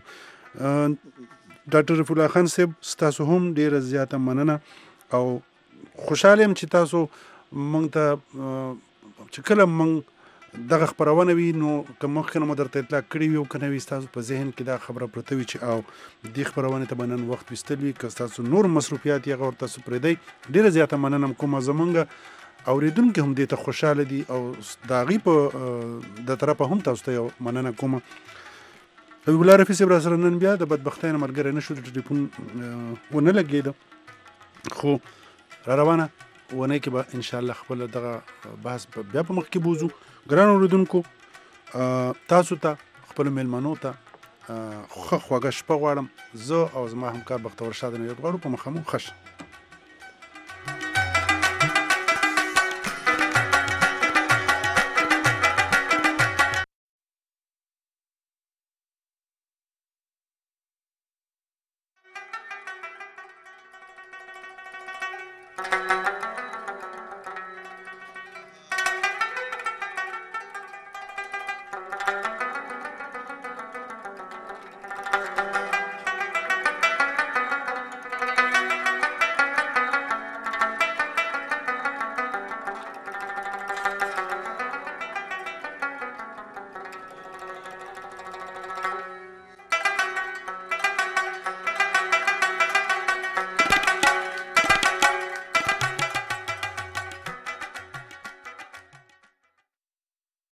ډاکټر رفیع الله خان صاحب ستاسو هم ډیره زیاته مننه او خوشاله يم چې تاسو مونږ ته چې کله مونږ دغه خبرونه وي نو کوم مخکنه مو درته اطلاع کړی وي او کنه وي تاسو په ذهن کې دا خبره پرته وي چې او دې خبرونه ته بنن وخت وستل وي که تاسو نور مصروفیات یې غوړ تاسو پرې دی ډیره زیاته مننه کوم زمونږ اوریدونکو هم دې ته خوشاله دي او دا غي په د طرفه هم تاسو ته مننه کوم حبیب الله رفیع صاحب را سره نن بیا د بدبختۍ نه ملګری نه شو، د ټلیفون ونه لګېده، خو را روانه ونې کې به انشاءالله خپل دغه بحث بیا په مخ کې بوزو. ګران اورېدونکو، تاسو ته خپلو میلمنو ته ښه خوږه شپه غواړم. زه او زما همکار بختور شاه د نه یاد غواړو په مخه مو ښه شه.